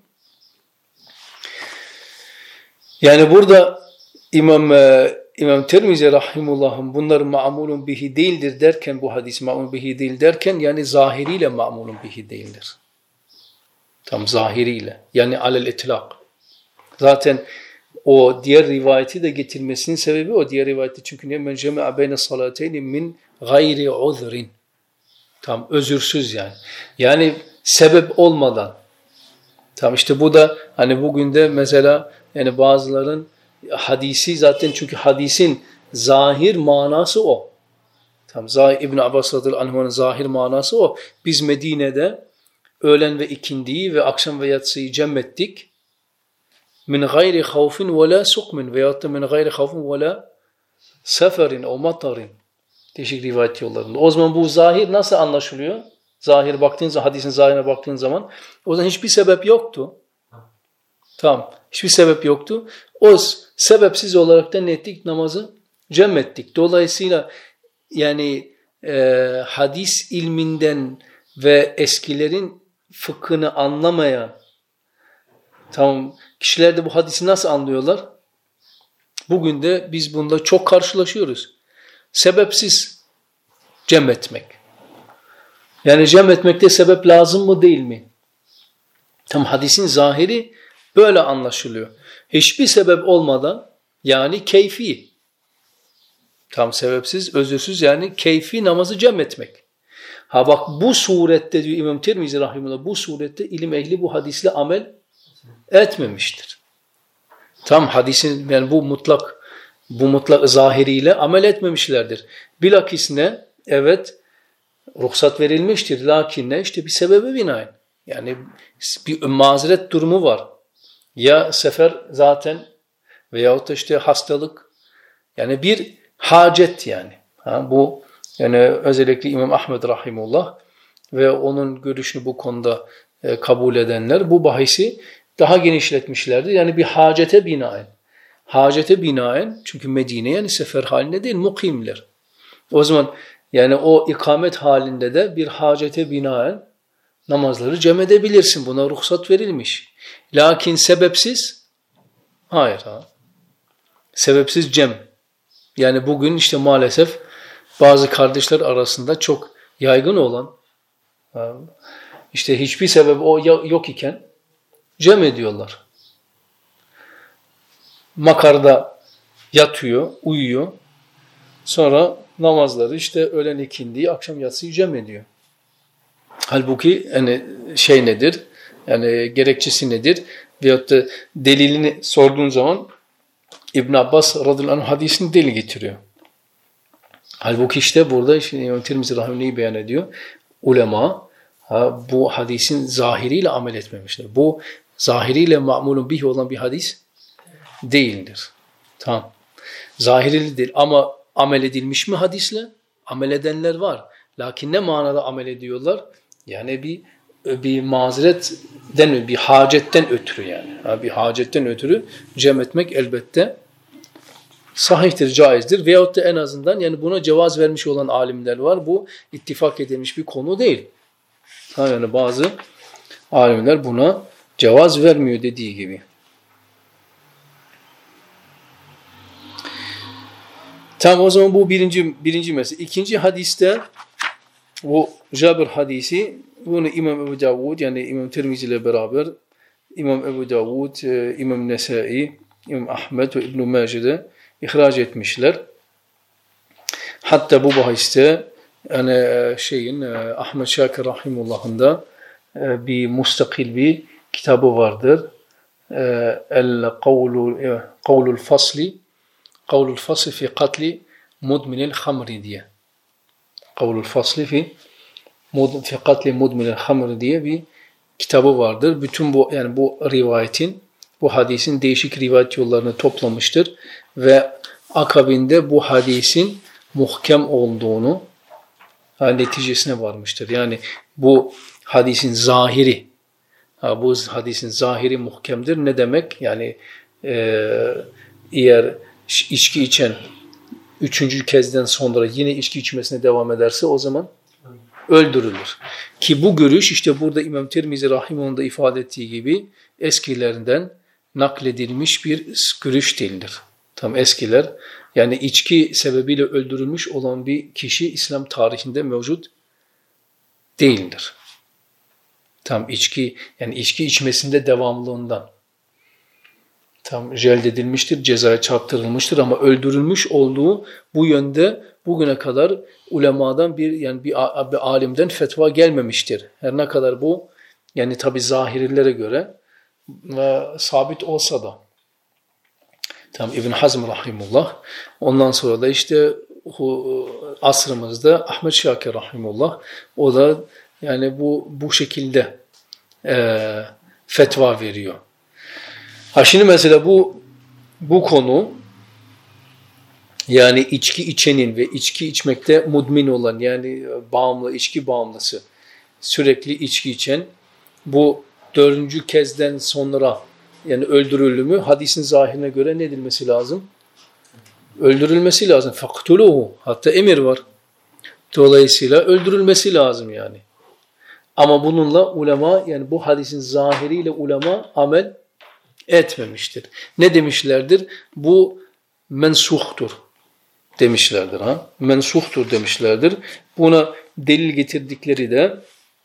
Yani burada İmam İmam Tirmizi Rahimullah'ın bunların ma'mulun bihi değildir derken bu hadis ma'mulun bihi değil derken yani zahiriyle ma'mulun bihi değildir. Tam zahiriyle yani alel itlak. Zaten o diğer rivayeti de getirmesinin sebebi o diğer rivayeti çünkü ne men cema'a beyne salateyni min gayri uzrin. Tam özürsüz yani. Yani sebep olmadan. Tamam işte bu da hani bugün de mesela yani bazıların hadisi zaten çünkü hadisin zahir manası o. Tamam zahir İbn Abbas radıyallahu anh'ın zahir manası o. Biz Medine'de öğlen ve ikindiyi ve akşam ve yatsıyı cem ettik. Min gayri havfin ve la sukmin veyahut da min gayri havfin ve la seferin o matarin. Değişik rivayet yollarında. O zaman bu zahir nasıl anlaşılıyor? Zahir baktığın zaman, hadisin zahirine baktığın zaman o zaman hiçbir sebep yoktu. Tamam. Hiçbir sebep yoktu. O sebepsiz olarak da ne ettik? Namazı cem ettik. Dolayısıyla yani e, hadis ilminden ve eskilerin fıkhını anlamayan tamam kişiler de bu hadisi nasıl anlıyorlar? Bugün de biz bunda çok karşılaşıyoruz. Sebepsiz cem etmek. Yani cem etmekte sebep lazım mı değil mi? Tam hadisin zahiri böyle anlaşılıyor. Hiçbir sebep olmadan yani keyfi. Tam sebepsiz, özürsüz yani keyfi namazı cem etmek. Ha bak bu surette diyor İmam Tirmizi rahimehullah bu surette ilim ehli bu hadisle amel etmemiştir. Tam hadisin yani bu mutlak bu mutlak zahiriyle amel etmemişlerdir. Bilakis ne? Evet ruhsat verilmiştir. Lakin ne? İşte bir sebebe binaen. Yani bir mazeret durumu var. Ya sefer zaten veyahut da işte hastalık. Yani bir hacet yani. Ha, bu yani özellikle İmam Ahmed rahimullah ve onun görüşünü bu konuda e, kabul edenler bu bahisi daha genişletmişlerdi. Yani bir hacete binaen. Hacete binaen çünkü Medine yani sefer halinde değil mukimler. O zaman yani o ikamet halinde de bir hacete binaen namazları cem edebilirsin. Buna ruhsat verilmiş. Lakin sebepsiz hayır. Ha. Sebepsiz cem. Yani bugün işte maalesef bazı kardeşler arasında çok yaygın olan işte hiçbir sebep o yok iken cem ediyorlar. Makarda yatıyor, uyuyor. Sonra namazları işte öğlen ikindiyi, akşam yatsıyı cem ediyor. Halbuki yani şey nedir? Yani gerekçesi nedir? Veyahut da delilini sorduğun zaman İbn Abbas radıyallahu anh hadisini delil getiriyor. Halbuki işte burada işte İmam Tirmizi rahimehullah beyan ediyor. Ulema ha, bu hadisin zahiriyle amel etmemişler. Bu zahiriyle ma'mulun bih olan bir hadis değildir. Tamam. Zahiriyle değil ama amel edilmiş mi hadisle? Amel edenler var. Lakin ne manada amel ediyorlar? Yani bir bir mazeretten, bir hacetten ötürü yani. Ha, bir hacetten ötürü cem etmek elbette sahihtir, caizdir. Veyahut da en azından yani buna cevaz vermiş olan alimler var. Bu ittifak edilmiş bir konu değil. Ha, yani bazı alimler buna cevaz vermiyor dediği gibi. Tamam o zaman bu birinci birinci mesele. İkinci hadiste bu Cabir hadisi bunu İmam Ebu Davud yani İmam Tirmizi ile beraber İmam Ebu Davud, İmam Nesai, İmam Ahmed ve İbn-i Mace'de ihraç etmişler. Hatta bu bahiste yani şeyin Ahmed Şakir rahimullah'ın da bir mustakil bir kitabı vardır. El kavlu kavlul fasli kavlul fasli fi katli mudminil hamri diye. Kavlul fasli fi fi katli mudminil hamri diye bir kitabı vardır. Bütün bu yani bu rivayetin, bu hadisin değişik rivayet yollarını toplamıştır ve akabinde bu hadisin muhkem olduğunu neticesine varmıştır. Yani bu hadisin zahiri, ha, bu hadisin zahiri muhkemdir. Ne demek? Yani e, eğer içki içen üçüncü kezden sonra yine içki içmesine devam ederse o zaman öldürülür. Ki bu görüş işte burada İmam Tirmizi rahimullah'ın da ifade ettiği gibi eskilerinden nakledilmiş bir görüş değildir. Tam eskiler yani içki sebebiyle öldürülmüş olan bir kişi İslam tarihinde mevcut değildir. Tam içki yani içki içmesinde devamlılığından tam celdedilmiştir, cezaya çarptırılmıştır ama öldürülmüş olduğu bu yönde bugüne kadar ulemadan bir yani bir, bir alimden fetva gelmemiştir. Her ne kadar bu Yani tabi zahirilere göre ve sabit olsa da. Tamam, İbn Hazm rahimullah. Ondan sonra da işte asrımızda Ahmet Şakir rahimullah. O da yani bu bu şekilde e, fetva veriyor. Ha şimdi mesela bu bu konu yani içki içenin ve içki içmekte mudmin olan yani bağımlı, içki bağımlısı sürekli içki içen bu dördüncü kezden sonra yani öldürülür mü? Hadisin zahirine göre ne edilmesi lazım? Öldürülmesi lazım. Faktuluhu. Hatta emir var. Dolayısıyla öldürülmesi lazım yani. Ama bununla ulema yani bu hadisin zahiriyle ulema amel etmemiştir. Ne demişlerdir? Bu mensuhtur demişlerdir. Ha? Mensuhtur demişlerdir. Buna delil getirdikleri de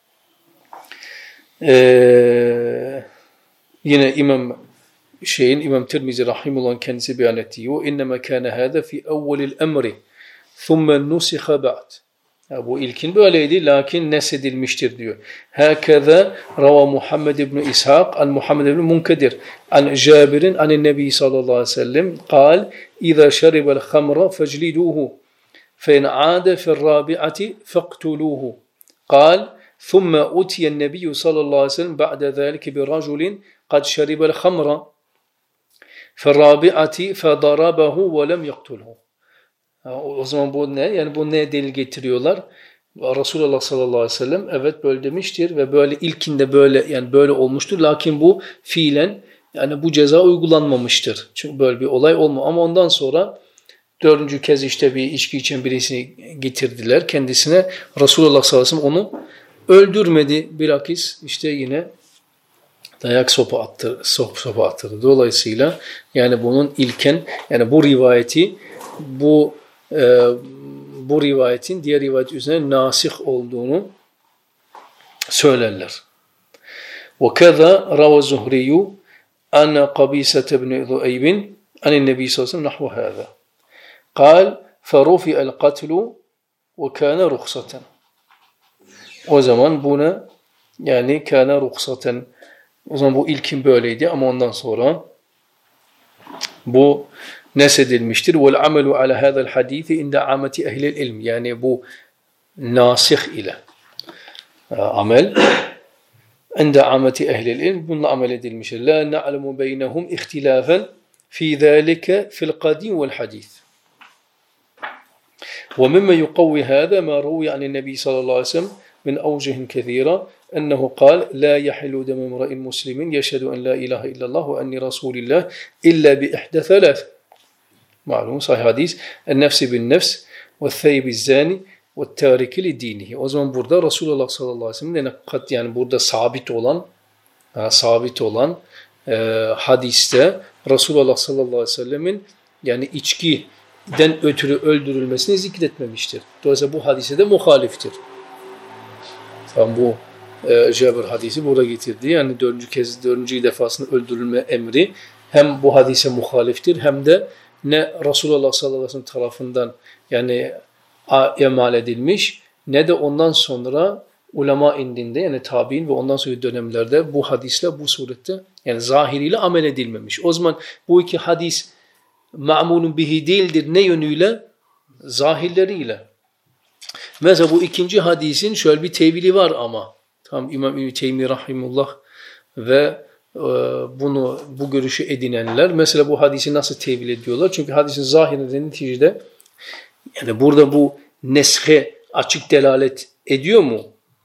ee, yine İmam şeyin İmam Tirmizi rahimullah kendisi beyan ettiği o innema kana hada fi evvelil emri thumma nusikha ba'd. Bu ilkin böyleydi lakin nesedilmiştir diyor. Hakeza rava Muhammed ibn İshak an Muhammed ibn Munkadir an Jabir'in an Nebi sallallahu aleyhi ve sellem قال إذا شرب الخمر فاجلدوه فإن عاد في الرابعة فاقتلوه قال ثم أتي النبي صلى الله عليه وسلم بعد ذلك برجل قد شرب الخمر في الرابعة فضربه ولم يقتله. O zaman bu ne? Yani bu ne delil getiriyorlar? Resulullah sallallahu aleyhi ve sellem evet böyle demiştir ve böyle ilkinde böyle yani böyle olmuştur. Lakin bu fiilen yani bu ceza uygulanmamıştır. Çünkü böyle bir olay olmuyor. Ama ondan sonra dördüncü kez işte bir içki içen birisini getirdiler kendisine. Resulullah sallallahu aleyhi ve sellem onu öldürmedi. Bilakis işte yine dayak sopa attı, sop, sopa attırdı. Dolayısıyla yani bunun ilken yani bu rivayeti bu e, bu rivayetin diğer rivayet üzerine nasih olduğunu söylerler. وَكَذَا رَوَ زُهْرِيُّ أَنَّ قَبِيسَةَ بْنِ ذُؤَيْبٍ عَنِ النَّبِيِّ صَلَّى اللّٰهُ عَلَيْهِ وَسَلَّمَ نَحْوَ هَذَا قال فَرُفِعَ الْقَتْلُ وَكَانَ رُخْصَةً. O zaman buna yani kana ruhsaten o zaman bu ilkin böyleydi ama ondan sonra bu nesedilmiştir. Vel amelu ala hadal hadisi inde ameti ehlil ilm. Yani bu nasih ile amel inde ameti ehlil ilm bununla amel edilmiştir. La na'lemu beynehum ihtilafen fi zalika fil kadim vel hadis. Ve mimma yuqawwi hada ma ruwiya anin nebi sallallahu aleyhi ve sellem min awcihin kethira ennehu kal la yahilu demu imra'in muslimin yeşhedü en la ilahe illallah ve enni rasulillah illa bi ihde thalath. Malum sahih hadis. En-nefsi bin-nefs ve-theyb-i-zani ve-târiki li-dînihi. O zaman burada Resulullah sallallahu aleyhi ve sellem yani burada sabit olan ha, sabit olan e, hadiste Resulullah sallallahu aleyhi ve sellemin yani içkiden ötürü öldürülmesini zikretmemiştir. Dolayısıyla bu hadise de muhaliftir. Tam bu e, Cabir hadisi burada getirdi. Yani dördüncü kez, dördüncü defasında öldürülme emri hem bu hadise muhaliftir hem de ne Resulullah sallallahu aleyhi ve sellem tarafından yani emal edilmiş ne de ondan sonra ulema indinde yani tabi'in ve ondan sonraki dönemlerde bu hadisle bu surette yani zahiriyle amel edilmemiş. O zaman bu iki hadis ma'munun bihi değildir. Ne yönüyle? Zahirleriyle. Mesela bu ikinci hadisin şöyle bir tevili var ama tam İmam İbn Teymi rahimullah ve e, bunu bu görüşü edinenler mesela bu hadisi nasıl tevil ediyorlar? Çünkü hadisin zahirinde neticede yani burada bu neshe açık delalet ediyor mu?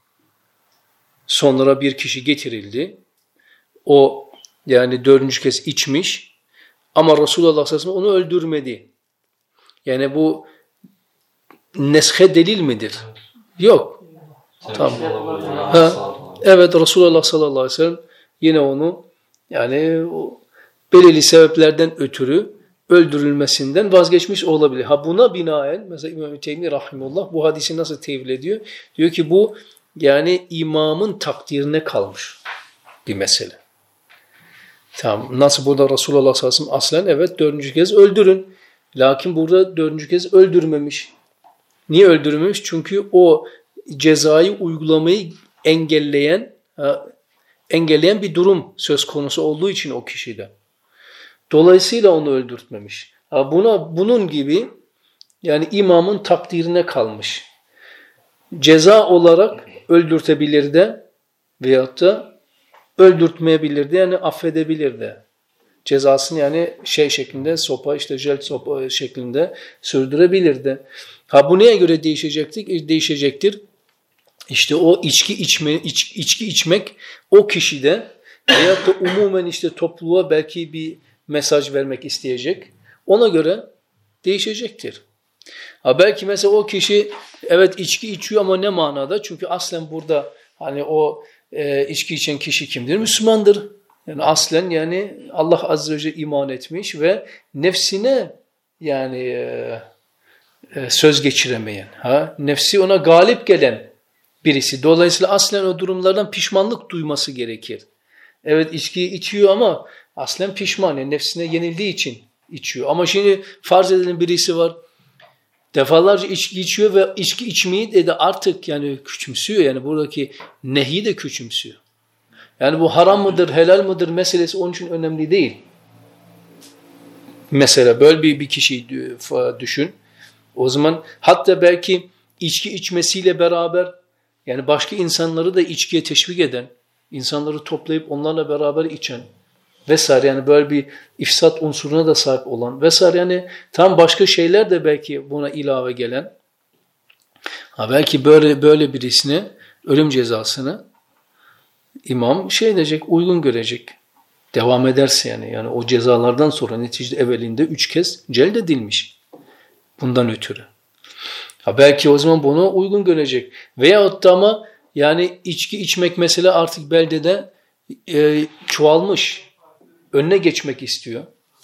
Sonra bir kişi getirildi. O yani dördüncü kez içmiş ama Resulullah sallallahu aleyhi ve sellem onu öldürmedi. Yani bu neshe delil midir? Yok. Tamam. Ha, evet Resulullah sallallahu aleyhi ve sellem yine onu yani o belirli sebeplerden ötürü öldürülmesinden vazgeçmiş olabilir. Ha buna binaen mesela İmam Teymi rahimullah bu hadisi nasıl tevil ediyor? Diyor ki bu yani imamın takdirine kalmış bir mesele. Tamam. Nasıl burada Resulullah sallallahu aleyhi ve sellem aslen evet dördüncü kez öldürün. Lakin burada dördüncü kez öldürmemiş. Niye öldürmemiş? Çünkü o cezayı uygulamayı engelleyen ha, engelleyen bir durum söz konusu olduğu için o kişide. Dolayısıyla onu öldürtmemiş. Buna, bunun gibi yani imamın takdirine kalmış. Ceza olarak öldürtebilir de veyahut da öldürtmeyebilir de, yani affedebilir de. Cezasını yani şey şeklinde, sopa işte jel sopa şeklinde sürdürebilir de. Ha bu neye göre değişecektir? Değişecektir. İşte o içki içme iç, içki içmek o kişide veyahut da umumen işte topluluğa belki bir mesaj vermek isteyecek. Ona göre değişecektir. Ha belki mesela o kişi evet içki içiyor ama ne manada? Çünkü aslen burada hani o e, içki içen kişi kimdir? Müslümandır. Yani aslen yani Allah Azze ve Celle iman etmiş ve nefsine yani e, e, söz geçiremeyen, ha nefsi ona galip gelen birisi. Dolayısıyla aslen o durumlardan pişmanlık duyması gerekir. Evet içkiyi içiyor ama aslen pişman, yani nefsine yenildiği için içiyor. Ama şimdi farz edelim birisi var, defalarca içki içiyor ve içki içmeyi de, de artık yani küçümsüyor. Yani buradaki nehi de küçümsüyor. Yani bu haram mıdır, helal mıdır meselesi onun için önemli değil. Mesela böyle bir, bir kişiyi düşün. O zaman hatta belki içki içmesiyle beraber yani başka insanları da içkiye teşvik eden, insanları toplayıp onlarla beraber içen vesaire, yani böyle bir ifsat unsuruna da sahip olan vesaire, yani tam başka şeyler de belki buna ilave gelen, ha belki böyle böyle birisine ölüm cezasını imam şey edecek, uygun görecek. Devam ederse yani yani o cezalardan sonra neticede evvelinde üç kez celdedilmiş bundan ötürü. Ha belki o zaman bunu uygun görecek. Veyahut da ama yani içki içmek mesela artık beldede e, çoğalmış. Önüne geçmek istiyor.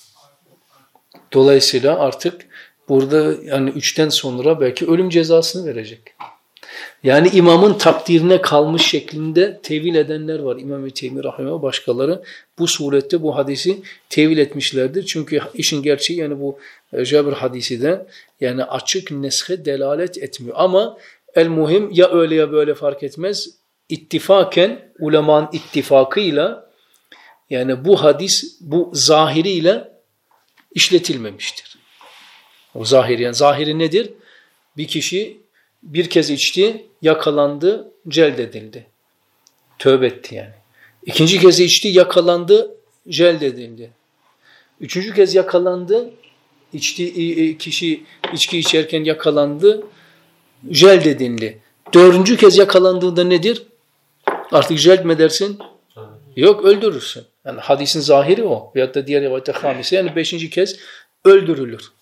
Dolayısıyla artık burada yani üçten sonra belki ölüm cezasını verecek. Yani imamın takdirine kalmış şeklinde tevil edenler var. İmam-ı Teymi Rahimahullah başkaları bu surette bu hadisi tevil etmişlerdir. Çünkü işin gerçeği yani bu Cabir hadisi de yani açık neshe delalet etmiyor. Ama el muhim ya öyle ya böyle fark etmez. İttifaken ulemanın ittifakıyla yani bu hadis bu zahiriyle işletilmemiştir. O zahiri yani zahiri nedir? Bir kişi bir kez içti, yakalandı, celdedildi. Tövbe etti yani. İkinci kez içti, yakalandı, celdedildi. Üçüncü kez yakalandı, içti, kişi içki içerken yakalandı, celdedildi. Dördüncü kez yakalandığında nedir? Artık celd mi dersin? Yok, öldürürsün. Yani hadisin zahiri o. Veyahut da diğer rivayette hamise, yani beşinci kez öldürülür.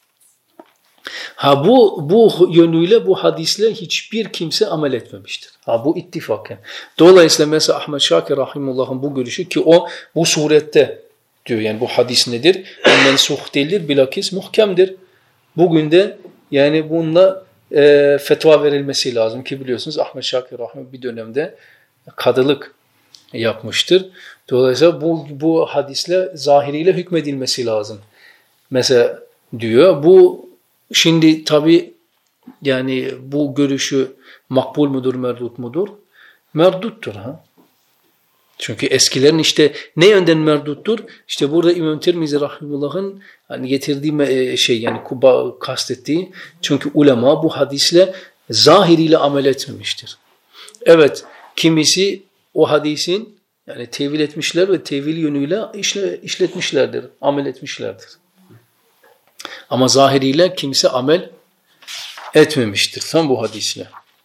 Ha bu bu yönüyle bu hadisle hiçbir kimse amel etmemiştir. Ha bu ittifaken. Dolayısıyla mesela Ahmed Şakir Rahimullah'ın bu görüşü ki o bu surette diyor yani bu hadis nedir? Mensuh değildir, bilakis muhkemdir. Bugün de yani bununla e, fetva verilmesi lazım ki biliyorsunuz Ahmed Şakir Rahimullah bir dönemde kadılık yapmıştır. Dolayısıyla bu bu hadisle zahiriyle hükmedilmesi lazım. Mesela diyor bu şimdi tabi yani bu görüşü makbul mudur, merdut mudur? Merduttur ha. Çünkü eskilerin işte ne yönden merduttur? İşte burada İmam Tirmizi Rahimullah'ın hani getirdiği şey yani kuba kastettiği, çünkü ulema bu hadisle zahiriyle amel etmemiştir. Evet, kimisi o hadisin yani tevil etmişler ve tevil yönüyle işle, işletmişlerdir, amel etmişlerdir. Ama zahiriyle kimse amel etmemiştir tam bu hadisle.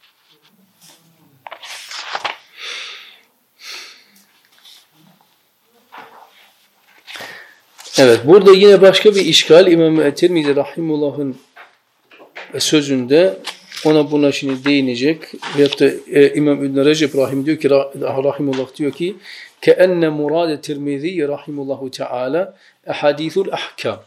Evet, burada yine başka bir işgal İmam Tirmizi Rahimullah'ın sözünde ona buna şimdi değinecek. Veyahut da e, İmam İbn Recep Rahim diyor ki Rahimullah diyor ki keenne murad Tirmizi Rahimullahu Teala ahadithul ahkam.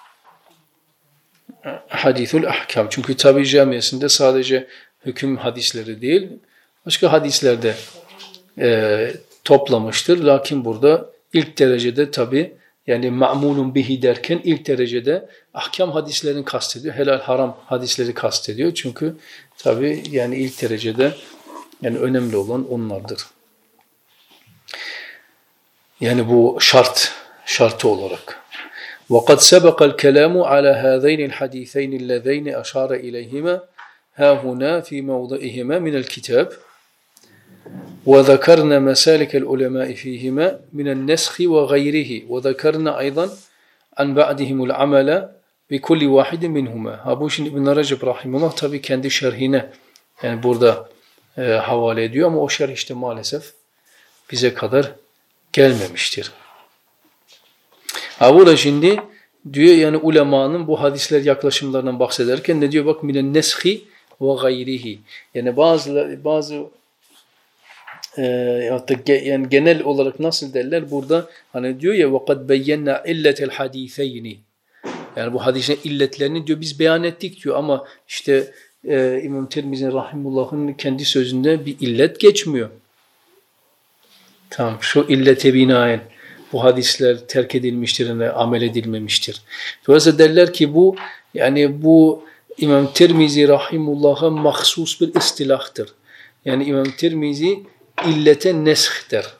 Hadithul ahkam. Çünkü tabi camiasında sadece hüküm hadisleri değil, başka hadislerde e, toplamıştır. Lakin burada ilk derecede tabi yani ma'mulun bihi derken ilk derecede ahkam hadislerini kastediyor. Helal haram hadisleri kastediyor. Çünkü tabi yani ilk derecede yani önemli olan onlardır. Yani bu şart, şartı olarak. وَقَدْ سَبَقَ الْكَلَامُ عَلَى هَذَيْنِ الْحَدِيثَيْنِ اللَّذَيْنِ أَشَارَ إِلَيْهِمَا هَا هُنَا فِي مَوْضِعِهِمَا مِنَ الْكِتَابِ وَذَكَرْنَا مَسَالِكَ الْعُلَمَاءِ فِيهِمَا مِنَ النَّسْخِ وَغَيْرِهِ وَذَكَرْنَا أيضا عَنْ بَعْدِهِمُ الْعَمَلَ بِكُلِّ واحد منهما. Ha bu şimdi İbn Recep rahimullah tabii kendi şerhine yani burada e, havale ediyor ama o şerh işte maalesef bize kadar gelmemiştir. Ha burada şimdi diyor yani ulemanın bu hadisler yaklaşımlarından bahsederken ne diyor bak minen neshi ve gayrihi. Yani bazı bazı e, yani genel olarak nasıl derler burada hani diyor ya ve kad beyyena illetel hadiseyni. Yani bu hadisin illetlerini diyor biz beyan ettik diyor ama işte e, İmam Tirmizi rahimullah'ın kendi sözünde bir illet geçmiyor. Tamam şu illete binaen bu hadisler terk edilmiştir, yani amel edilmemiştir. Dolayısıyla derler ki bu yani bu İmam Tirmizi rahimullah'a mahsus bir istilahtır. Yani İmam Tirmizi illete nesh der.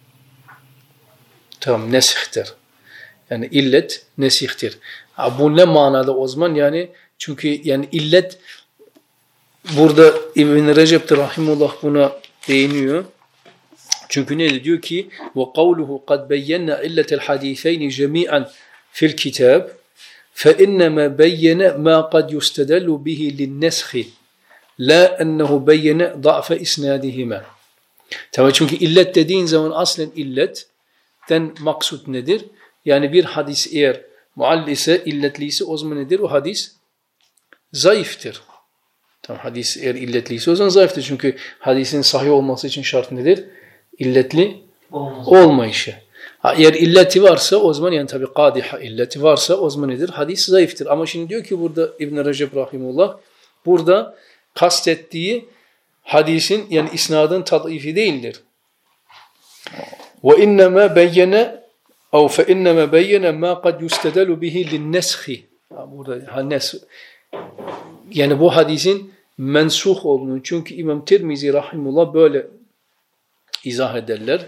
Tamam nesh der. Yani illet nesihtir. Ha, bu ne manada o zaman yani çünkü yani illet burada İbn Recep rahimullah buna değiniyor. Çünkü ne diyor ki ve kavluhu kad beyyena illetel hadiseyni cemi'an fil kitab fe innema beyyene ma kad yustedallu bihi linneshi la ennehu beyyene da'fe isnadihima. Tamam çünkü illet dediğin zaman aslen illetten maksut nedir? Yani bir hadis eğer muall ise, illetliyse o zaman nedir? O hadis zayıftır. Tamam hadis eğer illetliyse o zaman zayıftır. Çünkü hadisin sahih olması için şart nedir? İlletli Olmaz. olmayışı. Ha, eğer illeti varsa o zaman yani tabi kadiha illeti varsa o zaman nedir? Hadis zayıftır. Ama şimdi diyor ki burada İbn Recep rahimullah burada kastettiği hadisin yani isnadın tad'ifi değildir. Ve innema beyyene ev fe innema beyyene ma kad yustedelu bihi linneshi. Burada hanes yani bu hadisin mensuh olduğunu çünkü İmam Tirmizi rahimullah böyle izah ederler.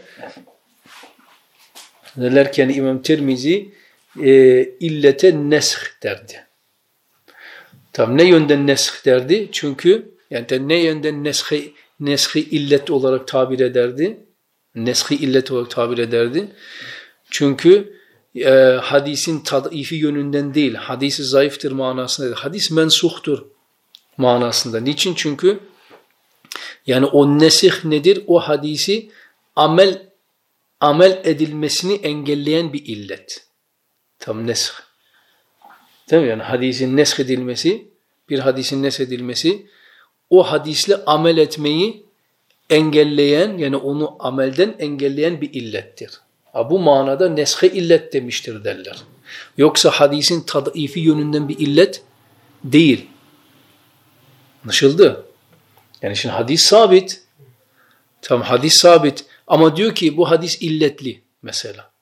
Derler ki yani İmam Tirmizi e, illete nesh derdi. Tam ne yönden nesh derdi? Çünkü yani ne yönden neshi, neshi illet olarak tabir ederdi? Neshi illet olarak tabir ederdi. Çünkü e, hadisin tad'ifi yönünden değil, hadisi zayıftır manasında değil. Hadis mensuhtur manasında. Niçin? Çünkü yani o nesih nedir? O hadisi amel amel edilmesini engelleyen bir illet. Tam nesih. Değil mi? Yani hadisin nesh edilmesi, bir hadisin nesh edilmesi o hadisle amel etmeyi engelleyen yani onu amelden engelleyen bir illettir. Ha, bu manada nesh-i illet demiştir derler. Yoksa hadisin tad'ifi yönünden bir illet değil. Anlaşıldı? Yani şimdi hadis sabit. Tamam hadis sabit. Ama diyor ki bu hadis illetli mesela.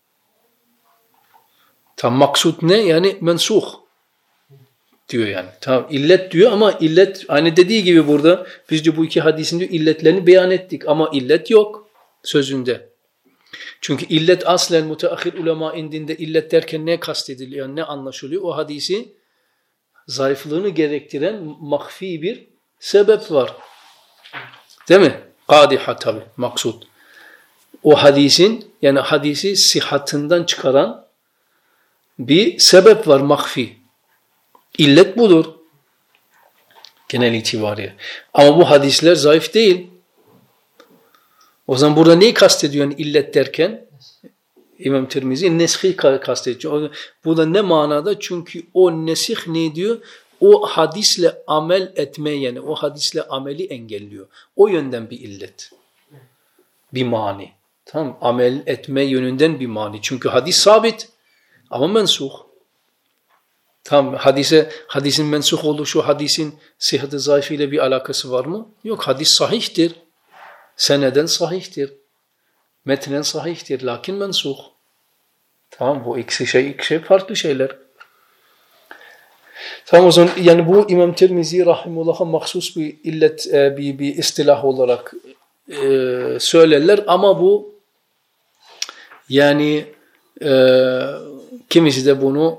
Tam maksut ne? Yani mensuh diyor yani. Tamam illet diyor ama illet hani dediği gibi burada biz diyor bu iki hadisin diyor illetlerini beyan ettik ama illet yok sözünde. Çünkü illet aslen müteahhir ulema indinde illet derken ne kastediliyor, ne anlaşılıyor? O hadisi zayıflığını gerektiren mahfi bir sebep var. Değil mi? Kadiha tabi maksud. O hadisin yani hadisi sıhhatından çıkaran bir sebep var mahfi. İllet budur. Genel itibariyle. Ama bu hadisler zayıf değil. O zaman burada neyi kastediyor yani illet derken? İmam Tirmizi neshi kastediyor. Burada ne manada? Çünkü o nesih ne diyor? O hadisle amel etme yani o hadisle ameli engelliyor. O yönden bir illet. Bir mani. Tamam amel etme yönünden bir mani. Çünkü hadis sabit ama mensuh. Tamam hadise hadisin mensuh oluşu hadisin sıhhat-ı zayıf ile bir alakası var mı? Yok hadis sahihtir. Seneden sahihtir. Metnen sahihtir. Lakin mensuh. Tamam bu ikisi şey, iki şey farklı şeyler. Tamam o zaman yani bu İmam Tirmizi rahimullah'a mahsus bir illet, bir, bir istilah olarak e, söylerler ama bu Yani e, kimisi de bunu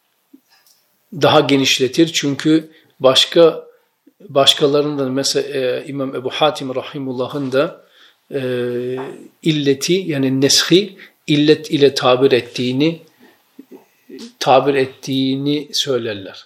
daha genişletir. Çünkü başka başkalarından mesela e, İmam Ebu Hatim Rahimullah'ın da e, illeti yani neshi illet ile tabir ettiğini tabir ettiğini söylerler.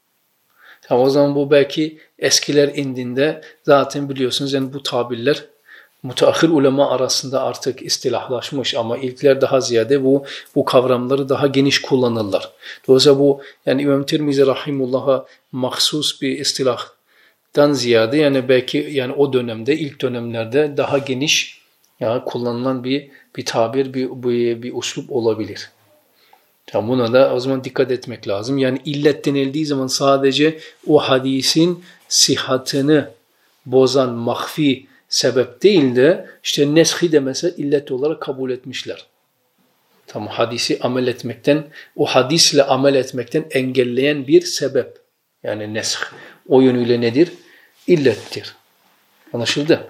Tamam, o zaman bu belki eskiler indinde zaten biliyorsunuz yani bu tabirler müteahhir ulema arasında artık istilahlaşmış ama ilkler daha ziyade bu bu kavramları daha geniş kullanırlar. Dolayısıyla bu yani İmam Tirmizi Rahimullah'a mahsus bir istilahtan ziyade yani belki yani o dönemde ilk dönemlerde daha geniş yani kullanılan bir bir tabir bir bir, bir uslup olabilir. Tamam, buna da o zaman dikkat etmek lazım. Yani illet denildiği zaman sadece o hadisin sihatını bozan mahfi sebep değil de işte neshi de mesela illet olarak kabul etmişler. Tamam, hadisi amel etmekten, o hadisle amel etmekten engelleyen bir sebep. Yani nesh. O yönüyle nedir? İllettir. Anlaşıldı?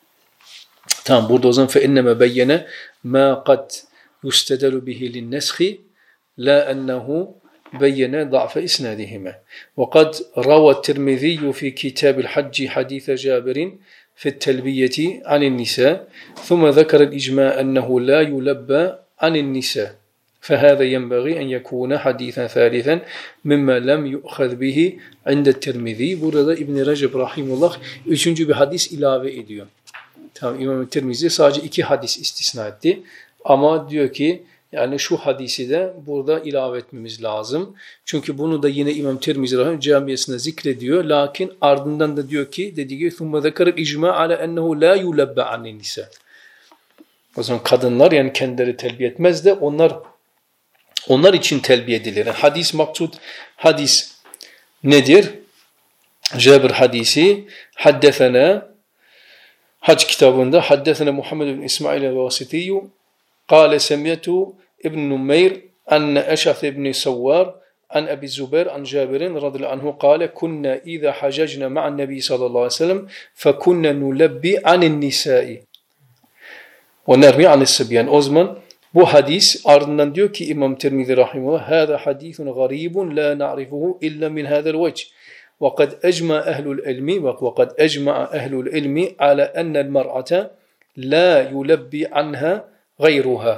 Tamam, burada o zaman فَاِنَّمَا بَيَّنَ مَا قَدْ يُسْتَدَلُ بِهِ لِلنَّسْخِ لَا أَنَّهُ بَيَّنَ ضَعْفَ إِسْنَادِهِمَا وَقَدْ رَوَى التِّرْمِذِيُّ فِي كِتَابِ الْحَجِّ حَدِيثَ جَابِرٍ في التلبية عن النساء ثم ذكر الإجماع أنه لا يلبى عن النساء فهذا ينبغي أن يكون حديثا ثالثا مما لم يؤخذ به عند الترمذي. Burada İbn Recep rahimullah üçüncü bir hadis ilave ediyor. Tamam, İmam Tirmizi sadece iki hadis istisna etti ama diyor ki yani şu hadisi de burada ilave etmemiz lazım. Çünkü bunu da yine İmam Tirmizi rahimullah camiyesinde zikrediyor. Lakin ardından da diyor ki dediği gibi ثُمَّ ذَكَرَ الْاِجْمَاءَ عَلَى أَنَّهُ لَا يُلَبَّ عَنِ النِّسَاءِ. O zaman kadınlar yani kendileri telbiye etmez de onlar onlar için telbiye edilir. Yani hadis maksud hadis nedir? Cabir hadisi haddesena Hac kitabında haddesena Muhammed bin İsmail el-Vasitiyyü قال سمعت ابن نمير أن أشعث بن سوار عن أبي الزبير عن جابر رضي الله عنه قال كنا إذا حججنا مع النبي صلى الله عليه وسلم فكنا نلبي عن النساء ونرمي عن الصبيان. O zaman bu hadis ardından diyor ki İmam Tirmizi rahimehullah هذا حديث غريب لا نعرفه إلا من هذا الوجه وقد أجمع أهل العلم وقد أجمع أهل العلم على أن المرأة لا يلبي عنها غيرها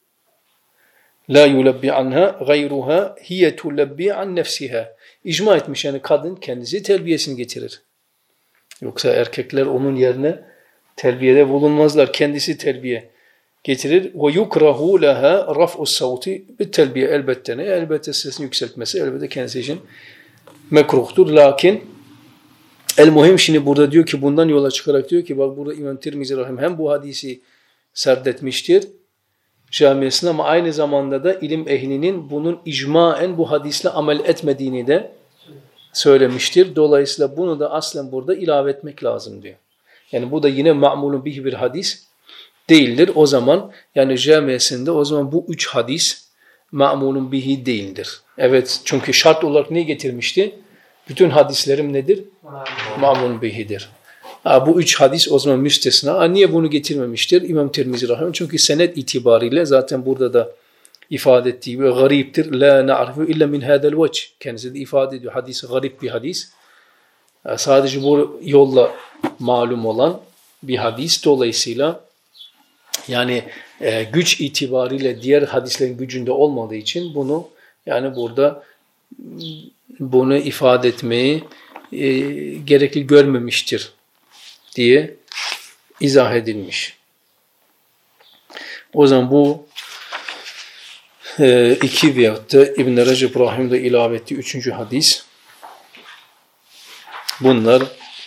لا يلبي عنها غيرها هي تلبي عن نفسها. İcma etmiş yani kadın kendisi terbiyesini getirir. Yoksa erkekler onun yerine terbiyede bulunmazlar. Kendisi terbiye getirir. Ve yukrahu laha raf'us savti bit terbiye elbette ne? Elbette sesini yükseltmesi elbette kendisi için mekruhtur. Lakin el muhim şimdi burada diyor ki bundan yola çıkarak diyor ki bak burada İmam Tirmizi rahim hem bu hadisi serdetmiştir camiasında ama aynı zamanda da ilim ehlinin bunun icmaen bu hadisle amel etmediğini de söylemiştir. Dolayısıyla bunu da aslen burada ilave etmek lazım diyor. Yani bu da yine ma'mulun bih bir hadis değildir. O zaman yani camiasında o zaman bu üç hadis ma'mulun bihi değildir. Evet, çünkü şart olarak ne getirmişti? Bütün hadislerim nedir? Ma'mulun bihidir. Ha, bu üç hadis o zaman müstesna. Ha, niye bunu getirmemiştir? İmam Tirmizi rahimehullah. Çünkü senet itibariyle zaten burada da ifade ettiği gibi gariptir. La na'rifu illa min hadal vec. Kendisi de ifade ediyor. Hadis garip bir hadis. Ha, sadece bu yolla malum olan bir hadis. Dolayısıyla yani e, güç itibariyle diğer hadislerin gücünde olmadığı için bunu yani burada bunu ifade etmeyi e, gerekli görmemiştir diye izah edilmiş. O zaman bu e, iki veyahut da İbn-i Recep Rahim'de ilave ettiği üçüncü hadis bunlar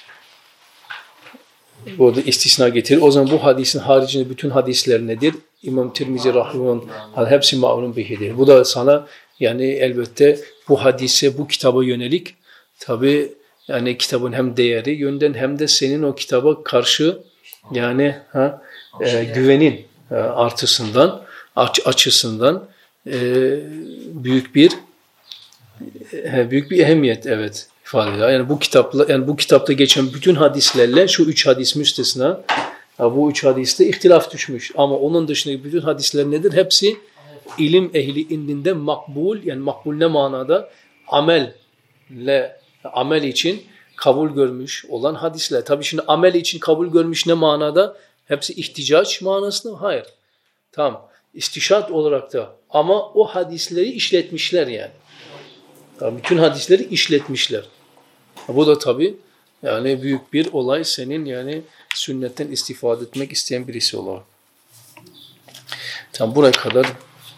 burada istisna getirir. O zaman bu hadisin haricinde bütün hadisler nedir? İmam Tirmizi Rahim'in hepsi ma'lum bihidir. Bu da sana yani elbette bu hadise, bu kitaba yönelik tabi yani kitabın hem değeri yönden hem de senin o kitaba karşı yani ha, e, güvenin e, artısından, aç, açısından e, büyük bir e, büyük bir ehemmiyet evet ifade ediyor. Yani bu kitapla yani bu kitapta geçen bütün hadislerle şu üç hadis müstesna Ha, bu üç hadiste ihtilaf düşmüş. Ama onun dışındaki bütün hadisler nedir? Hepsi ilim ehli indinde makbul, yani makbul ne manada? Amelle, amel için kabul görmüş olan hadisler. Tabii şimdi amel için kabul görmüş ne manada? Hepsi ihticaç manasında? Hayır. Tamam. İstişat olarak da. Ama o hadisleri işletmişler yani. Tabii bütün hadisleri işletmişler. Bu da tabii yani büyük bir olay senin yani sünnetten istifade etmek isteyen birisi olarak. Tamam, buraya kadar.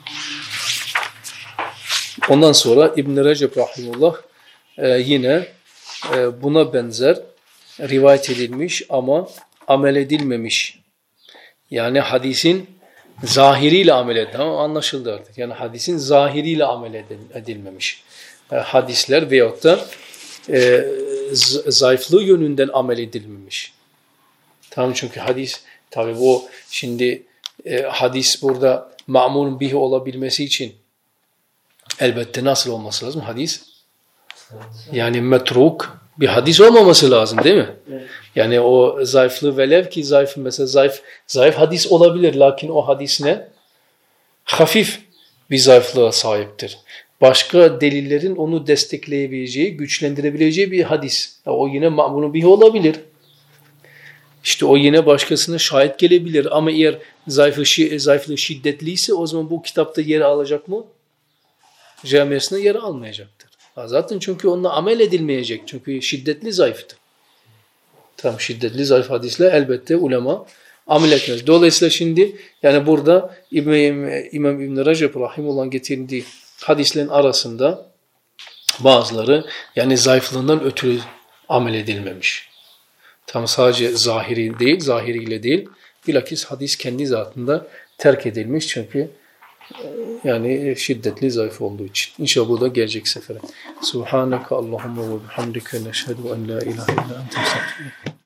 Ondan sonra İbn-i Recep Rahimullah e, yine e, buna benzer rivayet edilmiş ama amel edilmemiş. Yani hadisin zahiriyle amel edilmemiş. Tamam, anlaşıldı artık. Yani hadisin zahiriyle amel edilmemiş. E, hadisler veyahut da e, zayıflığı yönünden amel edilmemiş. Tamam, çünkü hadis tabi bu şimdi e, hadis burada ma'mulun bihi olabilmesi için elbette nasıl olması lazım hadis? Yani metruk bir hadis olmaması lazım değil mi? Yani o zayıflığı velev ki zayıf mesela zayıf zayıf hadis olabilir, lakin o hadis ne? Hafif bir zayıflığa sahiptir. Başka delillerin onu destekleyebileceği, güçlendirebileceği bir hadis. O yine ma'mulun bihi olabilir. İşte o yine başkasına şahit gelebilir ama eğer zayıflığı, zayıflığı şiddetliyse o zaman bu kitapta yer alacak mı? Camiasında yer almayacaktır. Zaten çünkü onunla amel edilmeyecek. Çünkü şiddetli zayıftır. Tam şiddetli zayıf hadisle elbette ulema amel etmez. Dolayısıyla şimdi yani burada İmam, İmam İbn-i Recep Rahimullah getirdiği hadislerin arasında bazıları yani zayıflığından ötürü amel edilmemiş. Tam sadece zahiri değil, zahiriyle değil. Bilakis hadis kendi zatında terk edilmiş çünkü yani şiddetli zayıf olduğu için. İnşallah bu da gelecek sefere. Subhaneke Allahumma ve bihamdike neşhedü en la ilahe illa ente estağfiruke.